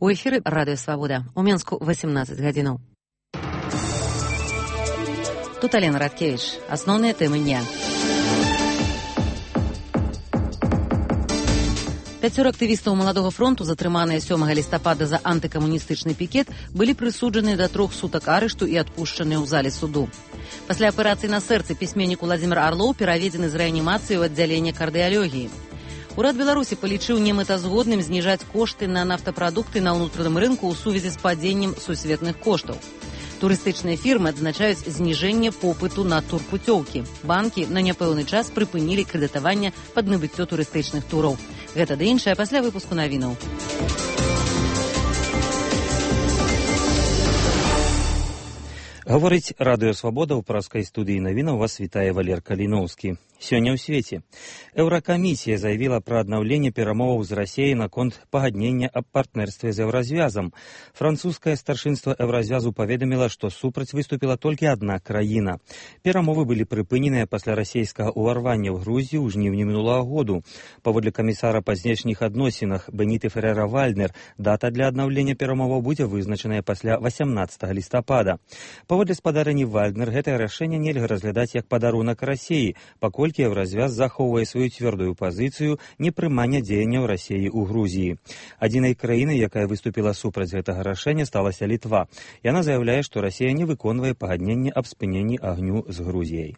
У эфіры Радыё Свабода. У Менску 18 гадзінаў. Тут Алена Радкевіч. Асноўныя тэмы дня. 5 актывістаў Маладога фронту, затрыманыя 7 лістапада за антыкамуністычны пікет, былі прысуджаны да 3 сутак арышту і адпушчаныя ў зале суду. Пасля аперацыі на сэрцы пісьменнік Уладзімір Арлоў пераведзены з рэанімацыі ў аддзяленне кардыялогіі. Урад Беларусі палічыў немэтазгодным зніжаць кошты на нафтапрадукты на ўнутраным рынку ў сувязі з падзеннем сусветных коштаў. Турыстычныя фірмы адзначаюць зніжэнне попыту на турпуцёўкі. Банкі на няпэўны час прыпынілі крэдытаванне пад набыццё турыстычных тураў. Гэта ды іншае пасля выпуску навінаў. Гаворыць Радыё Свабода, ў праскай студыі навінаў вас вітае Валер Каліноўскі. Сёння ў свеце. Еўракамісія заявіла пра аднаўленне перамоваў з Расіяй наконт пагаднення аб партнерстве з Еўразвязам. Французскае старшынства Еўразвязу паведаміла, што супраць выступіла толькі адна краіна. Перамовы былі прыпыненыя пасля расійскага ўварвання ў Грузію ў жніўні мінулага году. Паводле камісара па знешніх адносінах Беніты Ферера-Вальнер, дата для аднаўлення перамоваў будзе вызначаная пасля 18 лістапада. Паводле спадарні Вальнер, гэтае рашэнне нельга разглядаць як падарунак Расіі, паколькі Еўразвяз захоўвае сваю цвёрдую пазіцыю непрымання дзеянняў Расіі ў Грузіі. Адзінай краінай, якая выступіла супраць гэтага рашэння, сталася Літва. Яна заяўляе, што Расія не выконвае пагадненне аб спыненні агню з Грузіяй.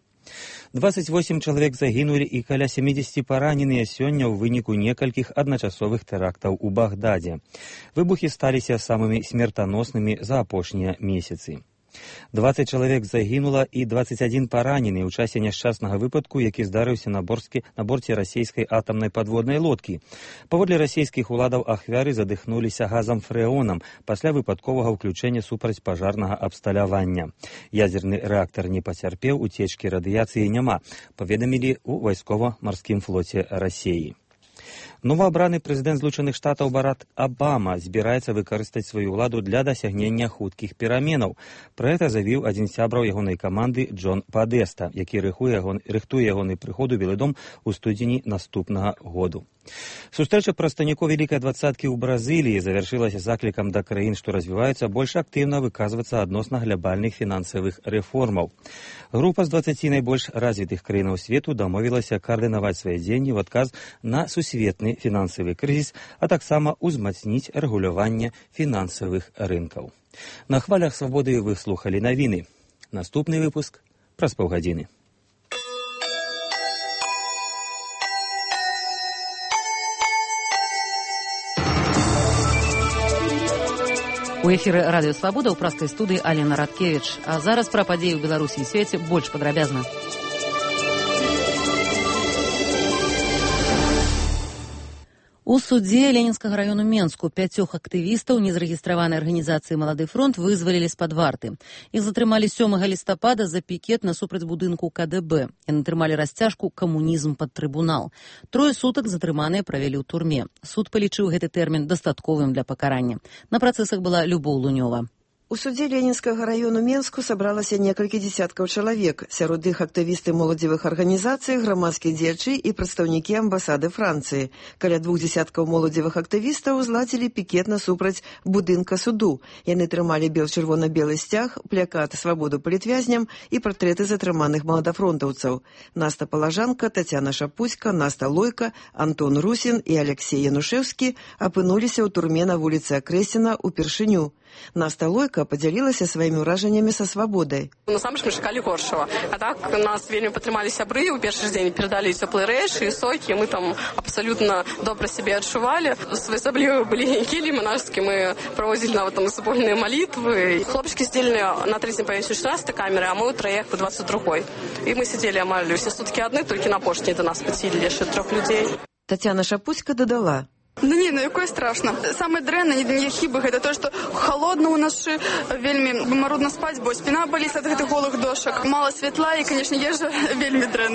28 чалавек загінулі і каля 70 параненыя сёння ў выніку некалькіх адначасовых тэрактаў у Багдадзе. Выбухі сталіся самымі смертаноснымі за апошнія месяцы. 20 чалавек загінула і 21 паранены ў часе няшчаснага выпадку, які здарыўся на борце расійскай атамнай падводнай лодкі. Паводле расійскіх уладаў ахвяры задыхнуліся газам фрэонам пасля выпадковага ўключэння супрацьпажарнага абсталявання. Ядзерны рэактар не пацярпеў, уцечкі радыяцыі няма, паведамілі ў вайскова-марскім флоце Расіі. Новаабраны прэзідэнт Злучаных Штатаў Барак Абама збіраецца выкарыстаць сваю ўладу для дасягнення хуткіх пераменаў. Пра гэта заявіў адзін з сябраў ягонай каманды Джон Падэста, які рыхтуе ягоны прыход у Белы дом у студзені наступнага году. Сустрэча прадстаўнікоў Вялікай двадцаткі ў Бразыліі завяршылася заклікам да краін, што развіваюцца, больш актыўна выказвацца адносна глобальных фінансавых рэформаў. Група з 20 найбольш развітых краінаў свету дамовілася каардынаваць свае дзеянні ў адказ на сусветны фінансавы крызіс, а таксама ўзмацніць рэгуляванне фінансавых рынкаў. На хвалях Свабоды вы слухалі навіны. Наступны выпуск праз паўгадзіны. У эфіры Радыё Свабода ў праскай студыі Алена Радкевіч. А зараз пра падзеі ў Беларусі і свеце больш падрабязна. У судзе Ленінскага раёну Менску 5 актывістаў незарэгістраванай арганізацыі «Малады фронт» вызвалілі з-пад варты. Іх затрымалі 7 лістапада за пікет насупраць будынку КДБ. Яны трымалі расцяжку «Камунізм пад трыбунал». 3 сутак затрыманыя правялі ў турме. Суд палічыў гэты тэрмін дастатковым для пакарання. На працэсах была Любоў Лунёва. У судзе Ленінскага раёну Менску сабралася некалькі дзесяткаў чалавек. Сярод іх актывісты моладзевых арганізацый, грамадскія дзеячы і прадстаўнікі амбасады Францыі. Каля 2 дзесяткаў моладзевых актывістаў зладзілі пікет насупраць будынка суду. Яны трымалі чырвона-белы сцяг, плакат «Свабоду палітвязням» і партрэты затрыманых маладафронтаўцаў. Наста Палажанка, Тацяна Шапуцька, Наста Лойка, Антон Русін і Алексей Янушэўскі апынуліся ў турме на вуліцы Акрэсіна ўпершыню. Наста Лойка подзялілася сваімі ўражаннямі са свабодай. Насамрэч мы чакалі горшага. А так нас вельмі падтрымалі сябры, у першы дзень перадалі цёплыя рэчы і сокі, мы там абсалютна добра сябе адчувалі. Своеасаблівыя былі келі манашскія, мы праводзілі нават там супольныя малітвы. Хлопчыкі сидзелі на 3-м паверсе 16 камеры, а мы ў траях по 22-й. І мы сидзелі амаль усе суткі адны, толькі на апошні да нас пацілі яшчэ 3 людзей. Тацяна Шапуцька дадала: Ну якое страшно. Самае дрэннае, не хіба, гэта то, што халодна ў нас, вельмі марудна спаць, бо спіна баліць ад гэтых голых дошак. Мала святла і, канешне, ежа вельмі дрэнная.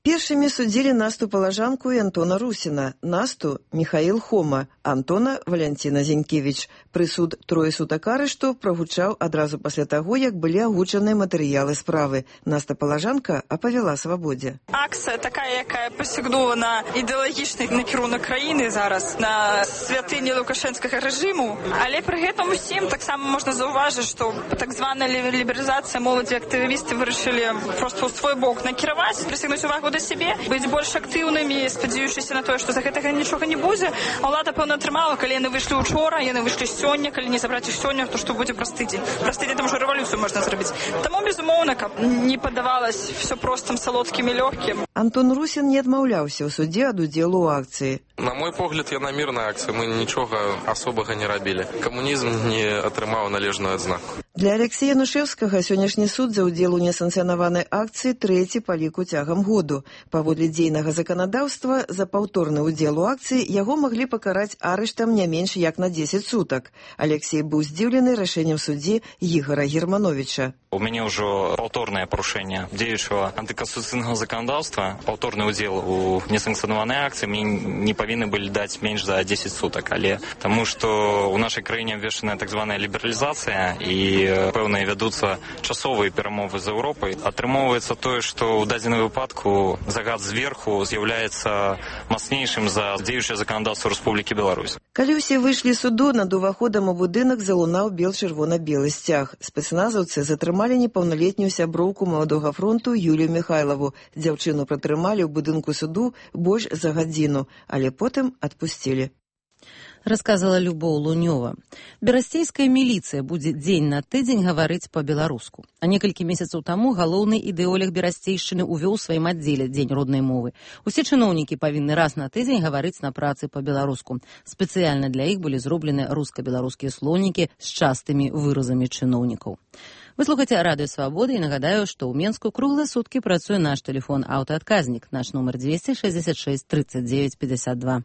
Першымі судзілі Насту Палажанку і Антона Русіна. Насту – Міхаіл Хома, Антона – Валянціна Зінькевіч. Прысуд 3 сутак арышту прагучаў адразу пасля таго, як былі агучаныя матэрыялы справы. Наста Палажанка апавяла свабодзе. Акцыя такая, якая пасягнула на ідэалагічны накірунак краіны зараз, на святыні лукашэнскага рэжыму. Але пры гэтым усім таксама можна заўважыць, што так званая лібералізацыя моладзі актывісты вырашылі проста ў свой бок накіраваць, прысягнуць увагу да сябе, быць больш актыўнымі, спадзяючыся на тое, што за гэтага нічога не будзе. А ўлада, пэўна, атрымала, калі яны выйшлі учора, яны выйшлі сёння, калі не забраць іх сёння, то што будзе праз тыдзень. Праз тыдзень там ужо рэвалюцыю можна зрабіць. Таму, безумоўна, каб не падавалась все простым, салодкім і лёгкім. Антон Русін не адмаўляўся ў судзе ад удзелу ў акцыі. На мой погляд, яна мірная акцыя, мы нічога асобага не рабілі. Камунізм не атрымаў належную адзнаку. Для Алексея Янушэўскага сённяшні суд за ўдзел у несанкцыянаванай акцыі трэці па ліку цягам году. Паводле дзейнага заканадаўства, за паўторны ўдзел у акцыі яго маглі пакараць арыштам не менш як на 10 сутак. Алексей быў здзіўлены рашэннем суддзі Ігора Германовича. У мяне ўжо паўторнае парушэнне дзеючага антыканстытуцыйнага заканадаўства. Паўторны ўдзел у несанкцыянаванай акцыі мне не павінны былі даць менш за 10 сутак. Але таму, што ў нашай краіне абвешчаная так званая лібералізацыя і пэўныя вядуцца часовыя перамовы з Еўропай, атрымоўваецца тое, што ў дадзеным выпадку загад зверху з'яўляецца мацнейшым за дзеючае заканадаўства Рэспублікі Беларусь. Калі ўсе выйшлі з суду, над уваходам у будынак залунаў бел-чырвона-белы сцяг. Спецназаўцы затрымалі непаўналетнюю сяброўку Маладога фронту Юлію Михайлову. Дзяўчыну пратрымалі ў будынку суду больш за гадзіну, але потым адпусцілі. Расказала Любоў Лунёва. Берасцейская міліцыя будзе дзень на тыдзень гаварыць па-беларуску. А некалькі месяцаў таму галоўны ідэолог берасцейшчыны ўвёў у сваім аддзеле дзень роднай мовы. Усе чыноўнікі павінны раз на тыдзень гаварыць на працы па-беларуску. Спецыяльна для іх былі зроблены руска-беларускія слоўнікі з частымі выразамі чыноўнікаў. Вы слухаце Радыё Свабода і нагадаю, што ў Менску круглыя суткі працуе наш тэлефон аўтаадказнік. Наш нумар 266 39 52.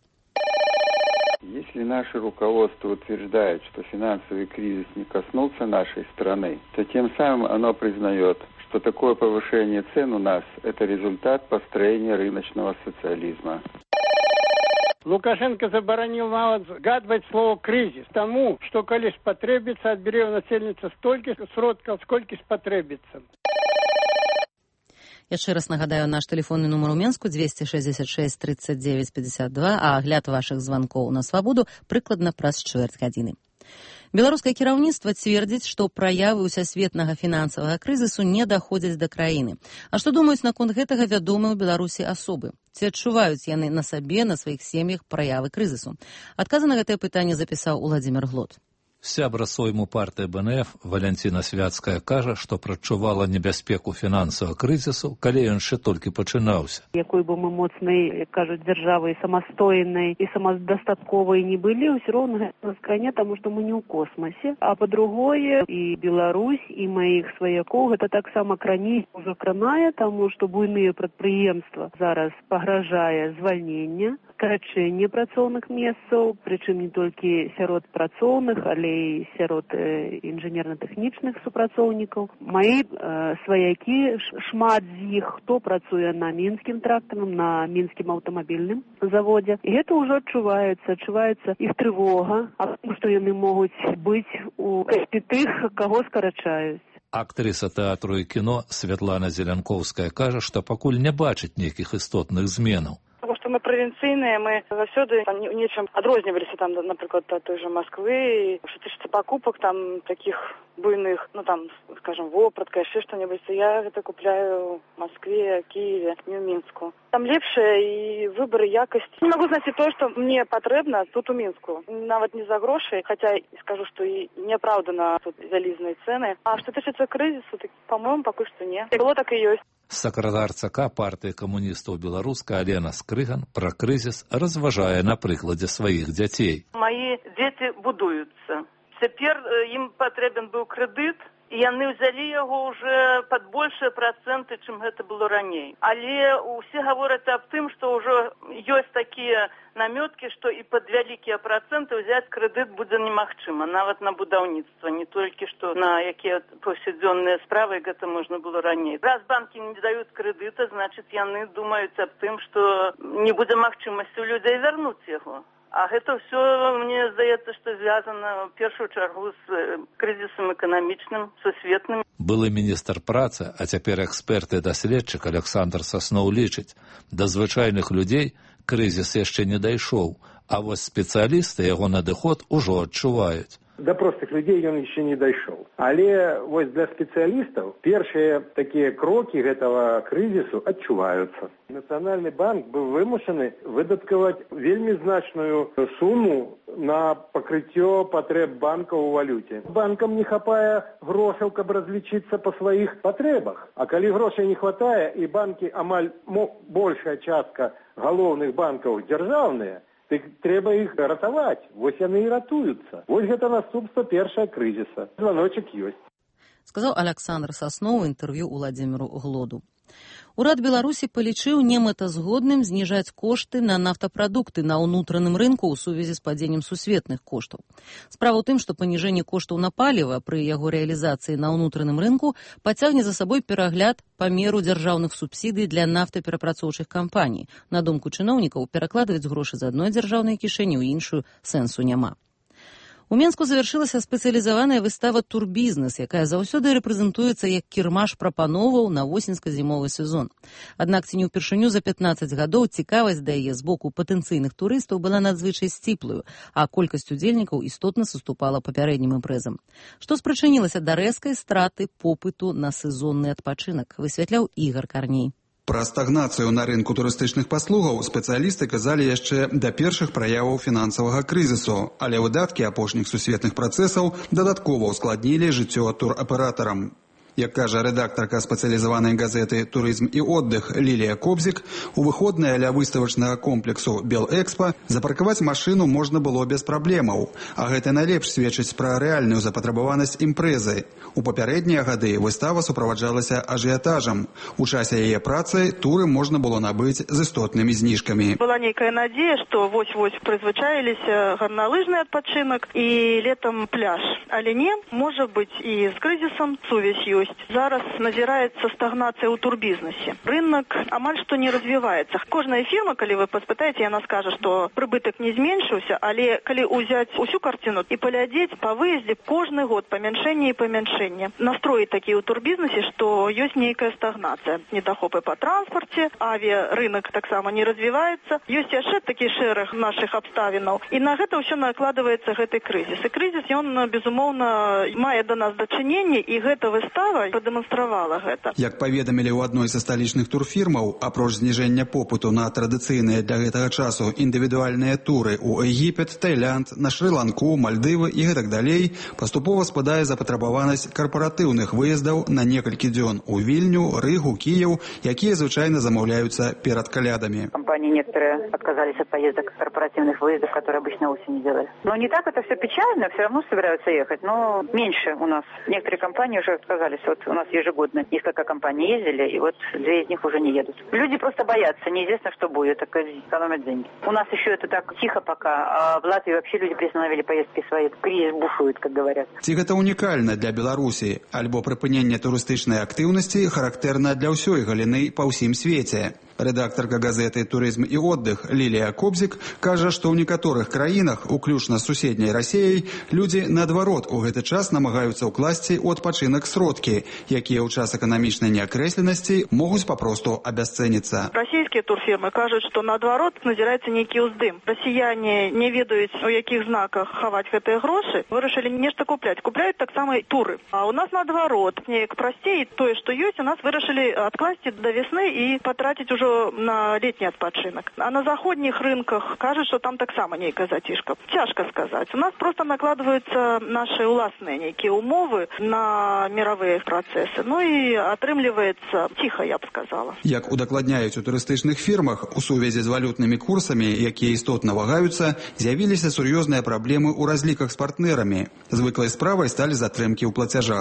Если наше руководство утверждает, что финансовый кризис не коснулся нашей страны, то тем самым оно признает, что такое повышение цен у нас – это результат построения рыночного социализма. Лукашенко забараніў нават згадваць слово «крызіс» таму, што калі спатрэбіцца, адбярэ ў насельніцтва столькі сродкаў, сколькі спатрэбіцца. Яшчэ раз нагадаю, наш тэлефонны нумар у Менску 266 39 52, а агляд вашых званкоў на свабоду прыкладна праз чвэрць гадзіны. Беларускае кіраўніцтва цвердзіць, што праявы ўсесветнага фінансавага крызісу не даходзяць да краіны. А што думаюць наконт гэтага вядомыя ў Беларусі асобы? Ці адчуваюць яны на сабе, на сваіх сем'ях праявы крызісу? Адказы на гэтае пытанне запісаў Уладзімір Глот. Сябра сойму партыі БНФ Валянціна Свяцкая кажа, што прачувала небяспеку фінансавага крызісу, калі ён яшчэ толькі пачынаўся. Якой бы мы моцнай, як кажуць, дзяржавай, самастойнай і самадастатковай не былі, ўсё роўна гэта нас кране, таму што мы не ў космасе. А па-другое, і Беларусь, і маіх сваякоў гэта таксама кране ўжо кранае, таму што буйныя прадпрыемства зараз пагражае звальненне, скарачэнне працоўных месцаў, прычым не толькі сярод працоўных, але і сярод інжынерна-тэхнічных супрацоўнікаў. Мае сваякі, шмат з іх, хто працуе на мінскім трактарным, на мінскім аўтамабільным заводзе. І гэта ўжо адчуваецца іх трывога, а тому, што яны могуць быць у кашце тых, каго скарачаюць. Актрыса тэатру і кіно Святлана Зелянковская кажа, што пакуль не бачыць нейкіх істотных зменаў. Потому что мы провинцийные, мы заўсёды нечым адрозніваліся, там, напрыклад, от той же Москвы, что тычыцца покупок там таких буйных, ну там, скажем, вопратка, яшчэ што-небудзь, я гэта купляю в Москве, Киеве, не ў Мінску. Там лепшая і выбор, і якасць. Не могу знайсці то, што мне патрэбна тут у Мінску. Нават не за грошы, хотя скажу, што і неапраўдана тут вялізныя цэны. А што тычыцца крызісу, так, по-моему, пакуль што не. Было так і ёсць. Сакратар ЦК партыі камуністаў беларуска Алена Скрыган пра крызіс разважае на прыкладзе сваіх дзяцей. Мае дзеці будуюцца. Цяпер ім патрэбен быў крэдыт, і яны ўзялі яго ўжо пад большыя працэнты, чым гэта было раней. Але ўсе гавораць аб тым, што ўжо ёсць такія намёткі, што і пад вялікія працэнты ўзяць крэдыт будзе немагчыма, нават на будаўніцтва, не толькі што на якія паўсядзённыя справы гэта можна было раней. Раз банкі не даюць крэдыта, значыць яны думаюць аб тым, што не будзе магчымасці ў людзей вярнуць яго. А гэта ўсё, мне здаецца, што звязана ў першую чаргу з крызісам эканамічным, сусветным. Былы міністр працы, а цяпер эксперт і даследчык Александр Сасноў лічыць, да звычайных людзей крызіс яшчэ не дайшоў, а вось спецыялісты яго надыход ужо адчуваюць. До простых людей ён яшчэ не дайшоў. Але вось для спецыялістаў першыя такія крокі гэтага крызісу адчуваюцца. Нацыянальны банк быў вымушаны выдаткаваць вельмі значную суму на пакрыццё патрэб банка ў валюце. Банкам не хапае грошаў, каб разлічыцца па сваіх патрэбах. А калі грошай не хватае і банкі амаль большая частка галоўных банкаў дзяржаўныя, так трэба іх ратаваць. Вось яны і ратуюцца. Вось гэта наступства першага крызіса. Званочак ёсць. Сказаў Александр Сасноў у інтэрв'ю Уладзіміру Глоду. Урад Беларусі палічыў немэтазгодным зніжаць кошты на нафтапрадукты на ўнутраным рынку ў сувязі з падзеннем сусветных коштаў. Справа ў тым, што паніжэнне коштаў на паліва пры яго рэалізацыі на ўнутраным рынку пацягне за сабой перагляд памеру дзяржаўных субсідый для нафтаперапрацоўчых кампаній. На думку чыноўнікаў, перакладваць грошы з адной дзяржаўнай кішэні ў іншую сэнсу няма. У Менску завяршылася спецыялізаваная выстава «Турбізнес», якая заўсёды рэпрэзентуецца як кірмаш прапановаў на восеньска-зімовы сезон. Аднак ці не ўпершыню за 15 гадоў цікавасць да яе з боку патэнцыйных турыстаў была надзвычай сціплую, а колькасць удзельнікаў істотна саступала папярэднім імпрэзам. Што спрычынілася да рэзкай страты попыту на сезонны адпачынак, высвятляў Ігар Карней. Пра стагнацыю на рынку турыстычных паслугаў спецыялісты казалі яшчэ да першых праяваў фінансавага крызісу, але выдаткі апошніх сусветных працэсаў дадаткова ўскладнілі жыццё тураператарам. Як кажа рэдактарка спецыялізаванай газеты «Турызм і отдых» Лілія Кобзік, у выходныя ля выставачнага комплексу «Белэкспа» запаркаваць машыну можна было без праблемаў, а гэта найлепш сведчыць пра рэальную запатрабаванасць імпрэзы. У папярэднія гады выстава суправаджалася ажыятажам. У часе яе працы туры можна было набыць з істотнымі зніжкамі. Была нейкая надзея, што вось-вось прызвычаіліся гарналыжны адпачынак і летам пляж. Але не, можа быць і з крызісам сувязь ёсць. Зараз назіраецца стагнацыя ў турбізнесе. Рынок амаль што не развіваецца. Кожная фірма, калі вы паспытаеце, яна скажа, што прыбытак не зменшыўся, але калі ўзяць усю карціну і паглядзець па выездзе, кожны год памяншэнне і памяншэнне. Настроі такія ў турбізнесе, што ёсць нейкая стагнацыя. Недахопы па транспарце, авіарынак таксама не развіваецца. Ёсць яшчэ такі шэраг нашых абставінаў. І на гэта ўсё накладваецца гэты крызіс. І крызіс, ён, безумоўна, мае да нас дачыненне, і гэта выстава прадэманстравала гэта. Як паведамілі ў адной са сталічных турфірмаў, апроч зніжэння попыту на традыцыйныя для гэтага часу індывідуальныя туры ў Егіпет, Таілянд, на Шры-Ланку, Мальдывы і гэтак далей, паступова спадае запатрабаванасць карпаратыўных выездаў на некалькі дзён у Вільню, Рыгу, Кіеў, якія звычайна замаўляюцца перад калядамі. Компании некоторые отказались от поездок корпоративных выездов, которые обычно осенью делали. Но не так это все печально, все равно собираются ехать, но меньше у нас. Некоторые компании уже отказались. Вот у нас ежегодно несколько компаний ездили, и вот 2 из них уже не едут. Люди просто боятся, неизвестно, что будет, так экономят деньги. У нас еще это так тихо пока, а в Латвии вообще люди приостановили поездки свои. Кризис бушует, как говорят. Ці гэта унікальна для Беларусі, альбо прыпыненне турыстычнай актыўнасці характэрна для ўсёй галіны па ўсім свеце. Рэдактарка газеты «Турызм і отдых» Лілія Кобзік кажа, што ў некаторых краінах, уключна з суседняй Расіяй, людзі, наадварот, у гэты час намагаюцца ўкласці ў адпачынак сродкі, якія ў час эканамічнай неакрэсленасці могуць папросту абясцэніцца. Расійскія турфірмы кажуць, што наадварот назіраецца нейкі ўздым. Расіяне не ведаюць, у якіх знаках хаваць гэтыя грошы, вырашылі нешта купляць. Купляюць таксама і туры. А у нас наадварот, неяк прасцей, тое, што ёсць, у нас вырашылі адкласці да весны і патраціць ужо на летний адпачынак. А на заходніх рынках кажуць, што там таксама нейкая зацішка. Цяжка сказаць. У нас просто накладваюцца нашы ўласныя нейкія умовы на мировыя працэсы. Ну і атрымліваецца ціха, я б сказала. Як удакладняюць у турыстычных фірмах, у сувязі з валютнымі курсамі, якія істотна вагаюцца, з'явіліся сур'ёзныя праблемы ў разліках з партнерамі. Звыклай справай сталі затрымкі ў плацяжах.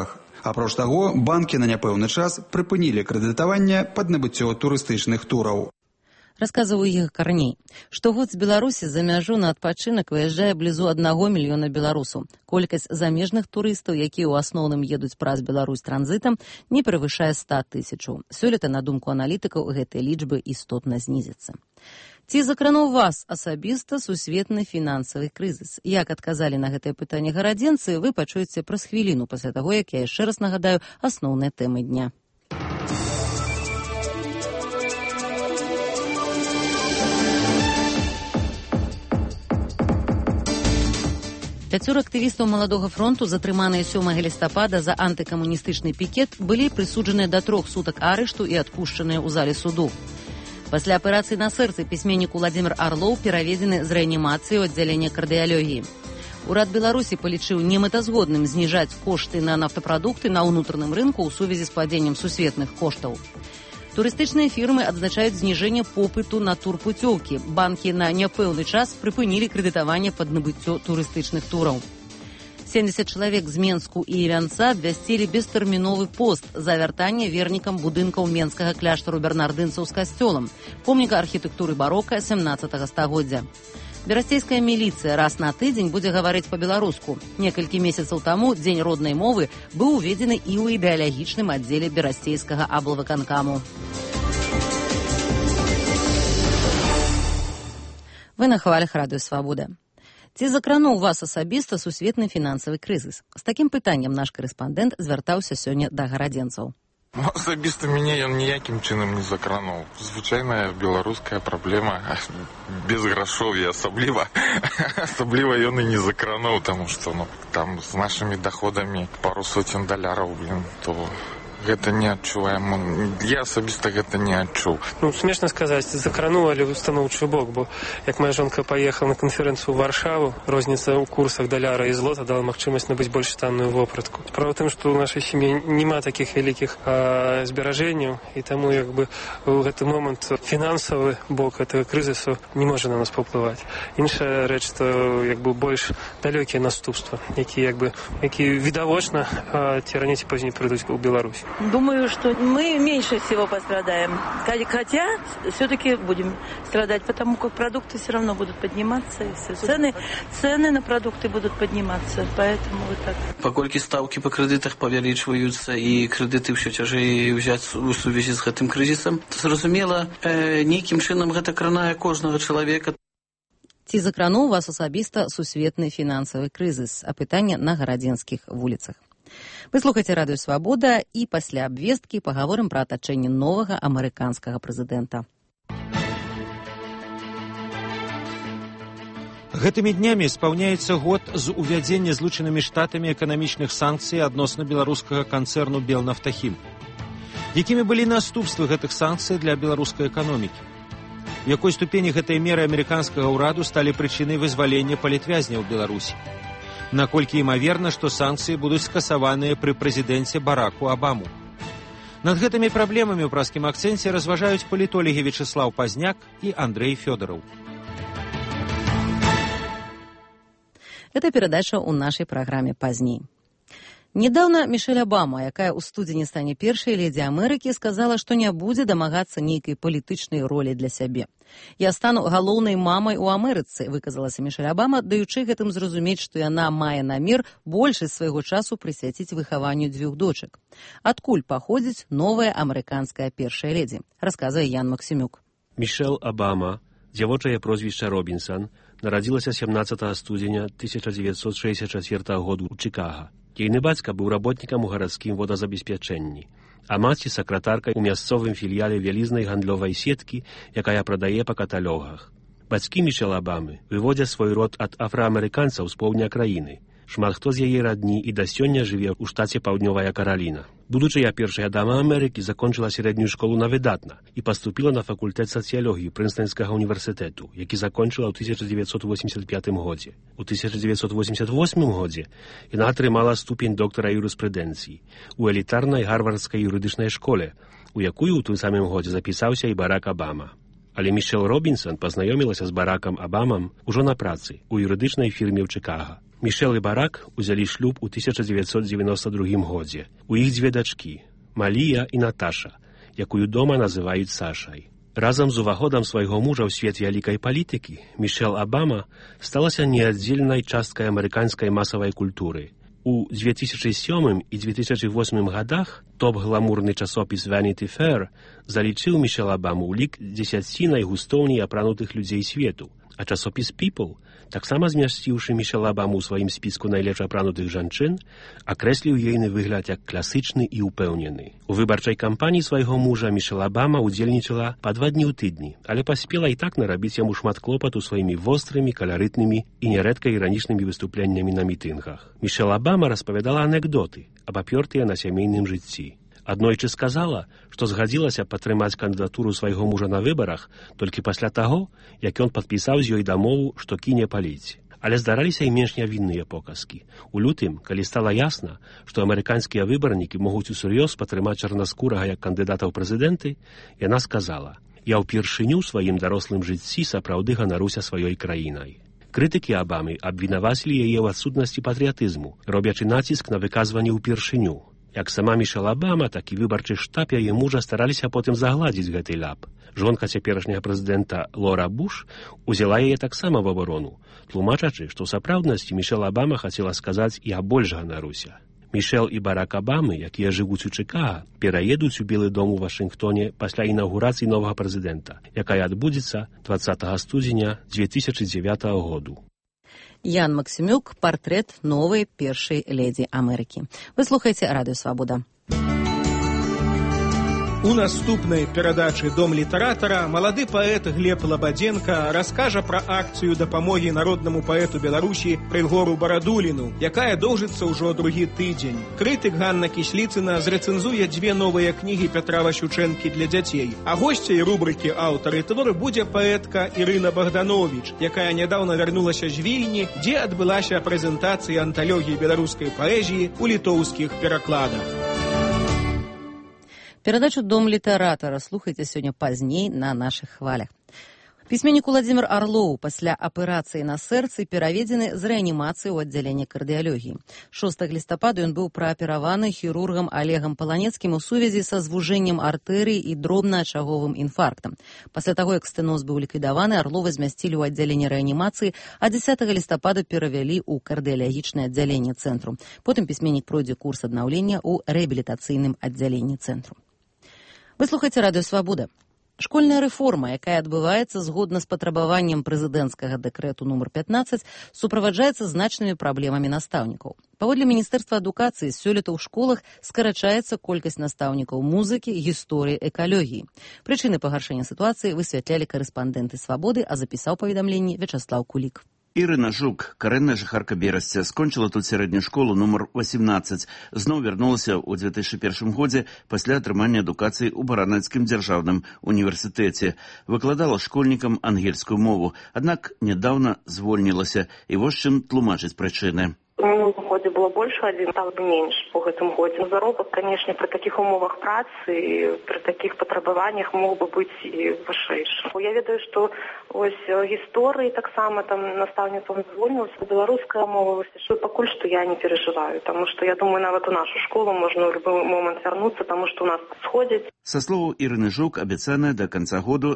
Апроч таго, банкі на няпэўны час прыпынілі крэдытаванне пад набыццё турыстычных тураў. Расказваў іх Карней. Штогод з Беларусі за мяжу на адпачынак выязджае блізу 1 мільёна беларусаў. Колькасць замежных турыстаў, якія ў асноўным едуць праз Беларусь транзітам, не перавышае 100 000. Сёлета, на думку аналітыкаў, гэтыя лічбы істотна знізяцца. Ці закрануў вас асабіста сусветны фінансавы крызіс? Як адказалі на гэтае пытанне гарадзенцы, вы пачуеце праз хвіліну пасля таго, як я яшчэ раз нагадаю асноўныя тэмы дня. Пяцёра актывістаў Маладога фронту, затрыманыя 7 лістапада за антыкамуністычны пікет, былі прысуджаныя да 3 сутак арышту і адпушчаныя ў зале суду. Пасля аперацыі на сэрцы пісьменнік Уладзімір Арлоў пераведзены з рэанімацыі ў аддзяленне кардыялогіі. Урад Беларусі палічыў немэтазгодным зніжаць кошты на нафтапрадукты на ўнутраным рынку ў сувязі з падзеннем сусветных коштаў. Турыстычныя фірмы адзначаюць зніжэнне попыту на турпуцёўкі. Банкі на няпэўны час прыпынілі крэдытаванне пад набыццё турыстычных тураў. 70 чалавек з Менску і Івянца абвясцілі бестэрміновы пост за вяртанне вернікам будынкаў менскага кляштару бернардынцаў з касцёлам, помніка архітэктуры барока 17 стагоддзя. Берасцейская міліцыя раз на тыдзень будзе гаварыць па-беларуску. Некалькі месяцаў таму Дзень роднай мовы быў уведзены і ў ідэалагічным аддзеле берасцейскага аблвыканкаму. Вы на хвалях Радыё Свабода. Ці закрануў вас асабіста сусветны фінансавы крызіс? З такім пытаннем наш карэспандэнт звяртаўся сёння да гарадзенцаў. Асабіста мяне ён ніякім чынам не закрануў. Звычайная беларуская праблема, без грашові асабліва ён і не закрануў, таму што там з нашымі даходамі пару сотен даляраў, то гэта не адчуваем. Я асабіста гэта не адчуў. Смешна сказаць, закрануў, але ў станоўчы бок, бо як моя жонка паехала на канферэнцыю ў Варшаву, розніца ў курсах даляра і злота дала магчымасць набыць больш танную вопратку. Справа ў тым, што ў нашай сям'і няма такіх вялікіх зберажэнняў, і таму у гэты момант фінансавы бок гэтага крызісу не можа на нас паўплываць. Іншая рэч, што больш далёкія наступствы, якія відавочна ці раней ці пазней прыйдуць у Беларусь. Думаю, что мы меньше всего пострадаем. Хотя все-таки будем страдать, потому как продукты все равно будут подниматься. И все. Цены на продукты будут подниматься. Поэтому вот так. Покольки ставки по кредитах повеличиваются и кредиты все тяжее взять у связи с этим кризисом, зразумела, неким чином это кранае кожного человека. Ці закрануў вас асабіста сусветны фінансавы крызіс? А пытанне на гарадзенскіх вуліцах. Вы слухаеце Радыё Свабода, і пасля абвесткі пагаворым пра атачэнне новага амерыканскага прэзідэнта. Гэтымі днямі спаўняецца год з увядзення Злучанымі Штатамі эканамічных санкцый адносна беларускага канцэрну «Белнафтахім». Якімі былі наступствы гэтых санкцый для беларускай эканомікі? У якой ступені гэтыя меры амерыканскага ўраду сталі прычынай вызвалення палітвязняў Беларусі? Наколькі імаверна, што санкцыі будуць скасаваныя пры прэзідэнце Бараку Абаму. Над гэтымі праблемамі ў праскім акцэнце разважаюць палітолагі Вячеслав Пазняк і Андрей Фёдораў. Гэта перадача ў нашай праграме пазней. Недаўна Мішэль Абама, якая ў студзені стане першай ледзі Амерыкі, сказала, што не будзе дамагацца нейкай палітычнай ролі для сябе. «Я стану галоўнай мамай у Амерыцы», выказалася Мішэль Абама, даючы гэтым зразумець, што яна мае намер большасць свайго часу прысвяціць выхаванню 2 дочак. Адкуль паходзіць новая амерыканская першая ледзі, расказвае Ян Максімюк. Мішэль Абама, дзявочае прозвішча Робінсан, нарадзілася 17 студзеня 1964 году ў Чикаго. Ейны бацька быў работнікам у гарадскім водазабеспячэнні, а маці сакратаркай у мясцовым філіяле вялізнай гандлёвай сеткі, якая прадае па каталогах. Бацькі Мішэль Абамы выводзяць свой род ад афраамерыканцаў з поўдня краіны. Шмат хто з яе радні і да сёння жыве ў штаце Паўднёвая Караліна. Будучая першая дама Амерыкі закончыла сярэднюю школу на выдатна і паступіла на факультэт сацыялогіі Прынстонскага універсітэту, які закончыла ў 1985 годзе. У 1988 годзе яна атрымала ступень доктара юрыспрудэнцыі у элітарнай гарвардскай юрыдычнай школе, у якую ў тым самым годзе запісаўся і Барак Абама. Але Мішэль Робінсан пазнаёмілася з Баракам Абамам ужо на працы ў юрыдычнай фірме ў Чикаго. Мішэл і Барак узялі шлюб у 1992 годзе. У іх дзве дачкі – Малія і Наташа, якую дома называюць Сашай. Разам з уваходам свайго мужа ў свет вялікай палітыкі Мішэл Абама сталася неаддзельнай часткай амерыканскай масавай культуры. У 2007 і 2008 годах топ-гламурны часопіс Vanity Fair залічыў Мішэл Абаму ў лік 10 найгустоўней апранутых людзей свету, а часопіс People, таксама змясціўшы Мішэл Абаму ў сваім спіску найлепш апранутых жанчын, акрэсліў ейны выгляд як класычны і ўпэўнены. У выбарчай кампаніі свайго мужа Мішэл Абама удзельнічала па 2 дні ў тыдні, але паспела і так нарабіць яму шмат клопату сваімі вострымі, каларытнымі і нярэдка іранічнымі выступленнямі на мітынгах. Мішэл Абама распавядала анекдоты, абапёртыя на сямейным жыцці. Аднойчы сказала, што згадзілася падтрымаць кандыдатуру свайго мужа на выбарах толькі пасля таго, як ён падпісаў з ёй дамову, што кіне паліць. Але здараліся і менш нявінныя показкі. У лютым, калі стала ясна, што амерыканскія выбарнікі могуць усур'ёз падтрымаць чарнаскурага як кандыдата ў прэзідэнты, яна сказала: «Я ўпершыню ў сваім дарослым жыцці сапраўды ганаруся сваёй краінай». Крытыкі Абамы абвінавацілі яе ў адсутнасці патрыятызму, робячы націск на выказванне ўпершыню. Як сама Мішэл Абама, так і выбарчы штаб яе мужа стараліся потым загладзіць гэты ляп. Жонка цяперашняга прэзідэнта Лора Буш узяла яе таксама в абарону, тлумачачы, што ў сапраўднасці Мішэл Абама хацела сказаць: «Я больш ганаруся». Мішэл і Барак Абамы, якія жывуць у Чыкага, пераедуць у Белы дом у Вашынгтоне пасля інаўгурацыі новага прэзідэнта, якая адбудзецца 20 студзеня 2009 году. Ян Максимюк, партрэт новай першай ледзі Амерыкі. Вы слухаеце Радыё Свабода. У наступнай перадачы «Дом літаратара» малады паэт Глеб Лабадзенка раскажа пра акцыю дапамогі народнаму паэту Беларусі Прыгору Барадуліну, якая доўжыцца ўжо другі тыдзень. Крытык Ганна Кісліцына зрэцэнзуе 2 новыя кнігі Пятра Васючэнкі для дзяцей. А госцяй рубрыкі «Аўтары творы» будзе паэтка Ірына Богданович, якая нядаўна вярнулася з Вільні, дзе адбылася прэзентацыя анталогіі беларускай паэзіі ў літоўскіх перакладах. Перадачу «Дом літаратара» слухайце сёння пазней на нашых хвалях. Пісьменнік Уладзімір Арлоў пасля аперацыі на сэрцы пераведзены з рэанімацыі ў аддзяленне кардыялогіі. 6 лістапада ён быў праапераваны хірургам Олегам Паланецкім у сувязі са звужэннем артэрый і дробнаачаговым інфарктам. Пасля таго, як стэноз быў ліквідаваны, Арлова змясцілі ў аддзяленне рэанімацыі, а 10 лістапада перавялі ў кардыялагічнае аддзяленне цэнтру. Потым пісьменнік пройдзе курс аднаўлення ў рэабілітацыйным аддзяленні цэнтру. Вы слухаеце Радыё Свабода. Школьная рэформа, якая адбываецца згодна з патрабаваннем прэзідэнцкага дэкрэту нумар 15, суправаджаецца значнымі праблемамі настаўнікаў. Паводле Міністэрства адукацыі, сёлета ў школах скарачаецца колькасць настаўнікаў музыкі, гісторыі, экалогіі. Прычыны пагаршэння сітуацыі высвятлялі карэспандэнты Свабоды, а запісаў паведамленне Вячаслаў Кулік. Ірына Жук, карэнная жыхарка Берасця, скончыла тут сярэднюю школу нумар 18. Зноў вярнулася ў 2001 годзе пасля атрымання адукацыі ў Баранецкім дзяржаўным універсітэце. Выкладала школьнікам ангельскую мову, аднак нядаўна звольнілася, і вось чым тлумачыць прычыны. У минулым годзе было больше, один стало бы меньше по гэтым годзе. Заробак, конечно, при таких умовах працы и при таких патрабаваннях мог бы быть и вышэйшы. Я ведаю, что ось гісторыі таксама там настаўніцтвам звольнілася, беларуская мова, что пакуль что я не переживаю, потому что я думаю, нават у нашу школу можно в любой момент вернуться, потому что у нас сходит. Со словаў Ірыны Жук, абяцанае да канца году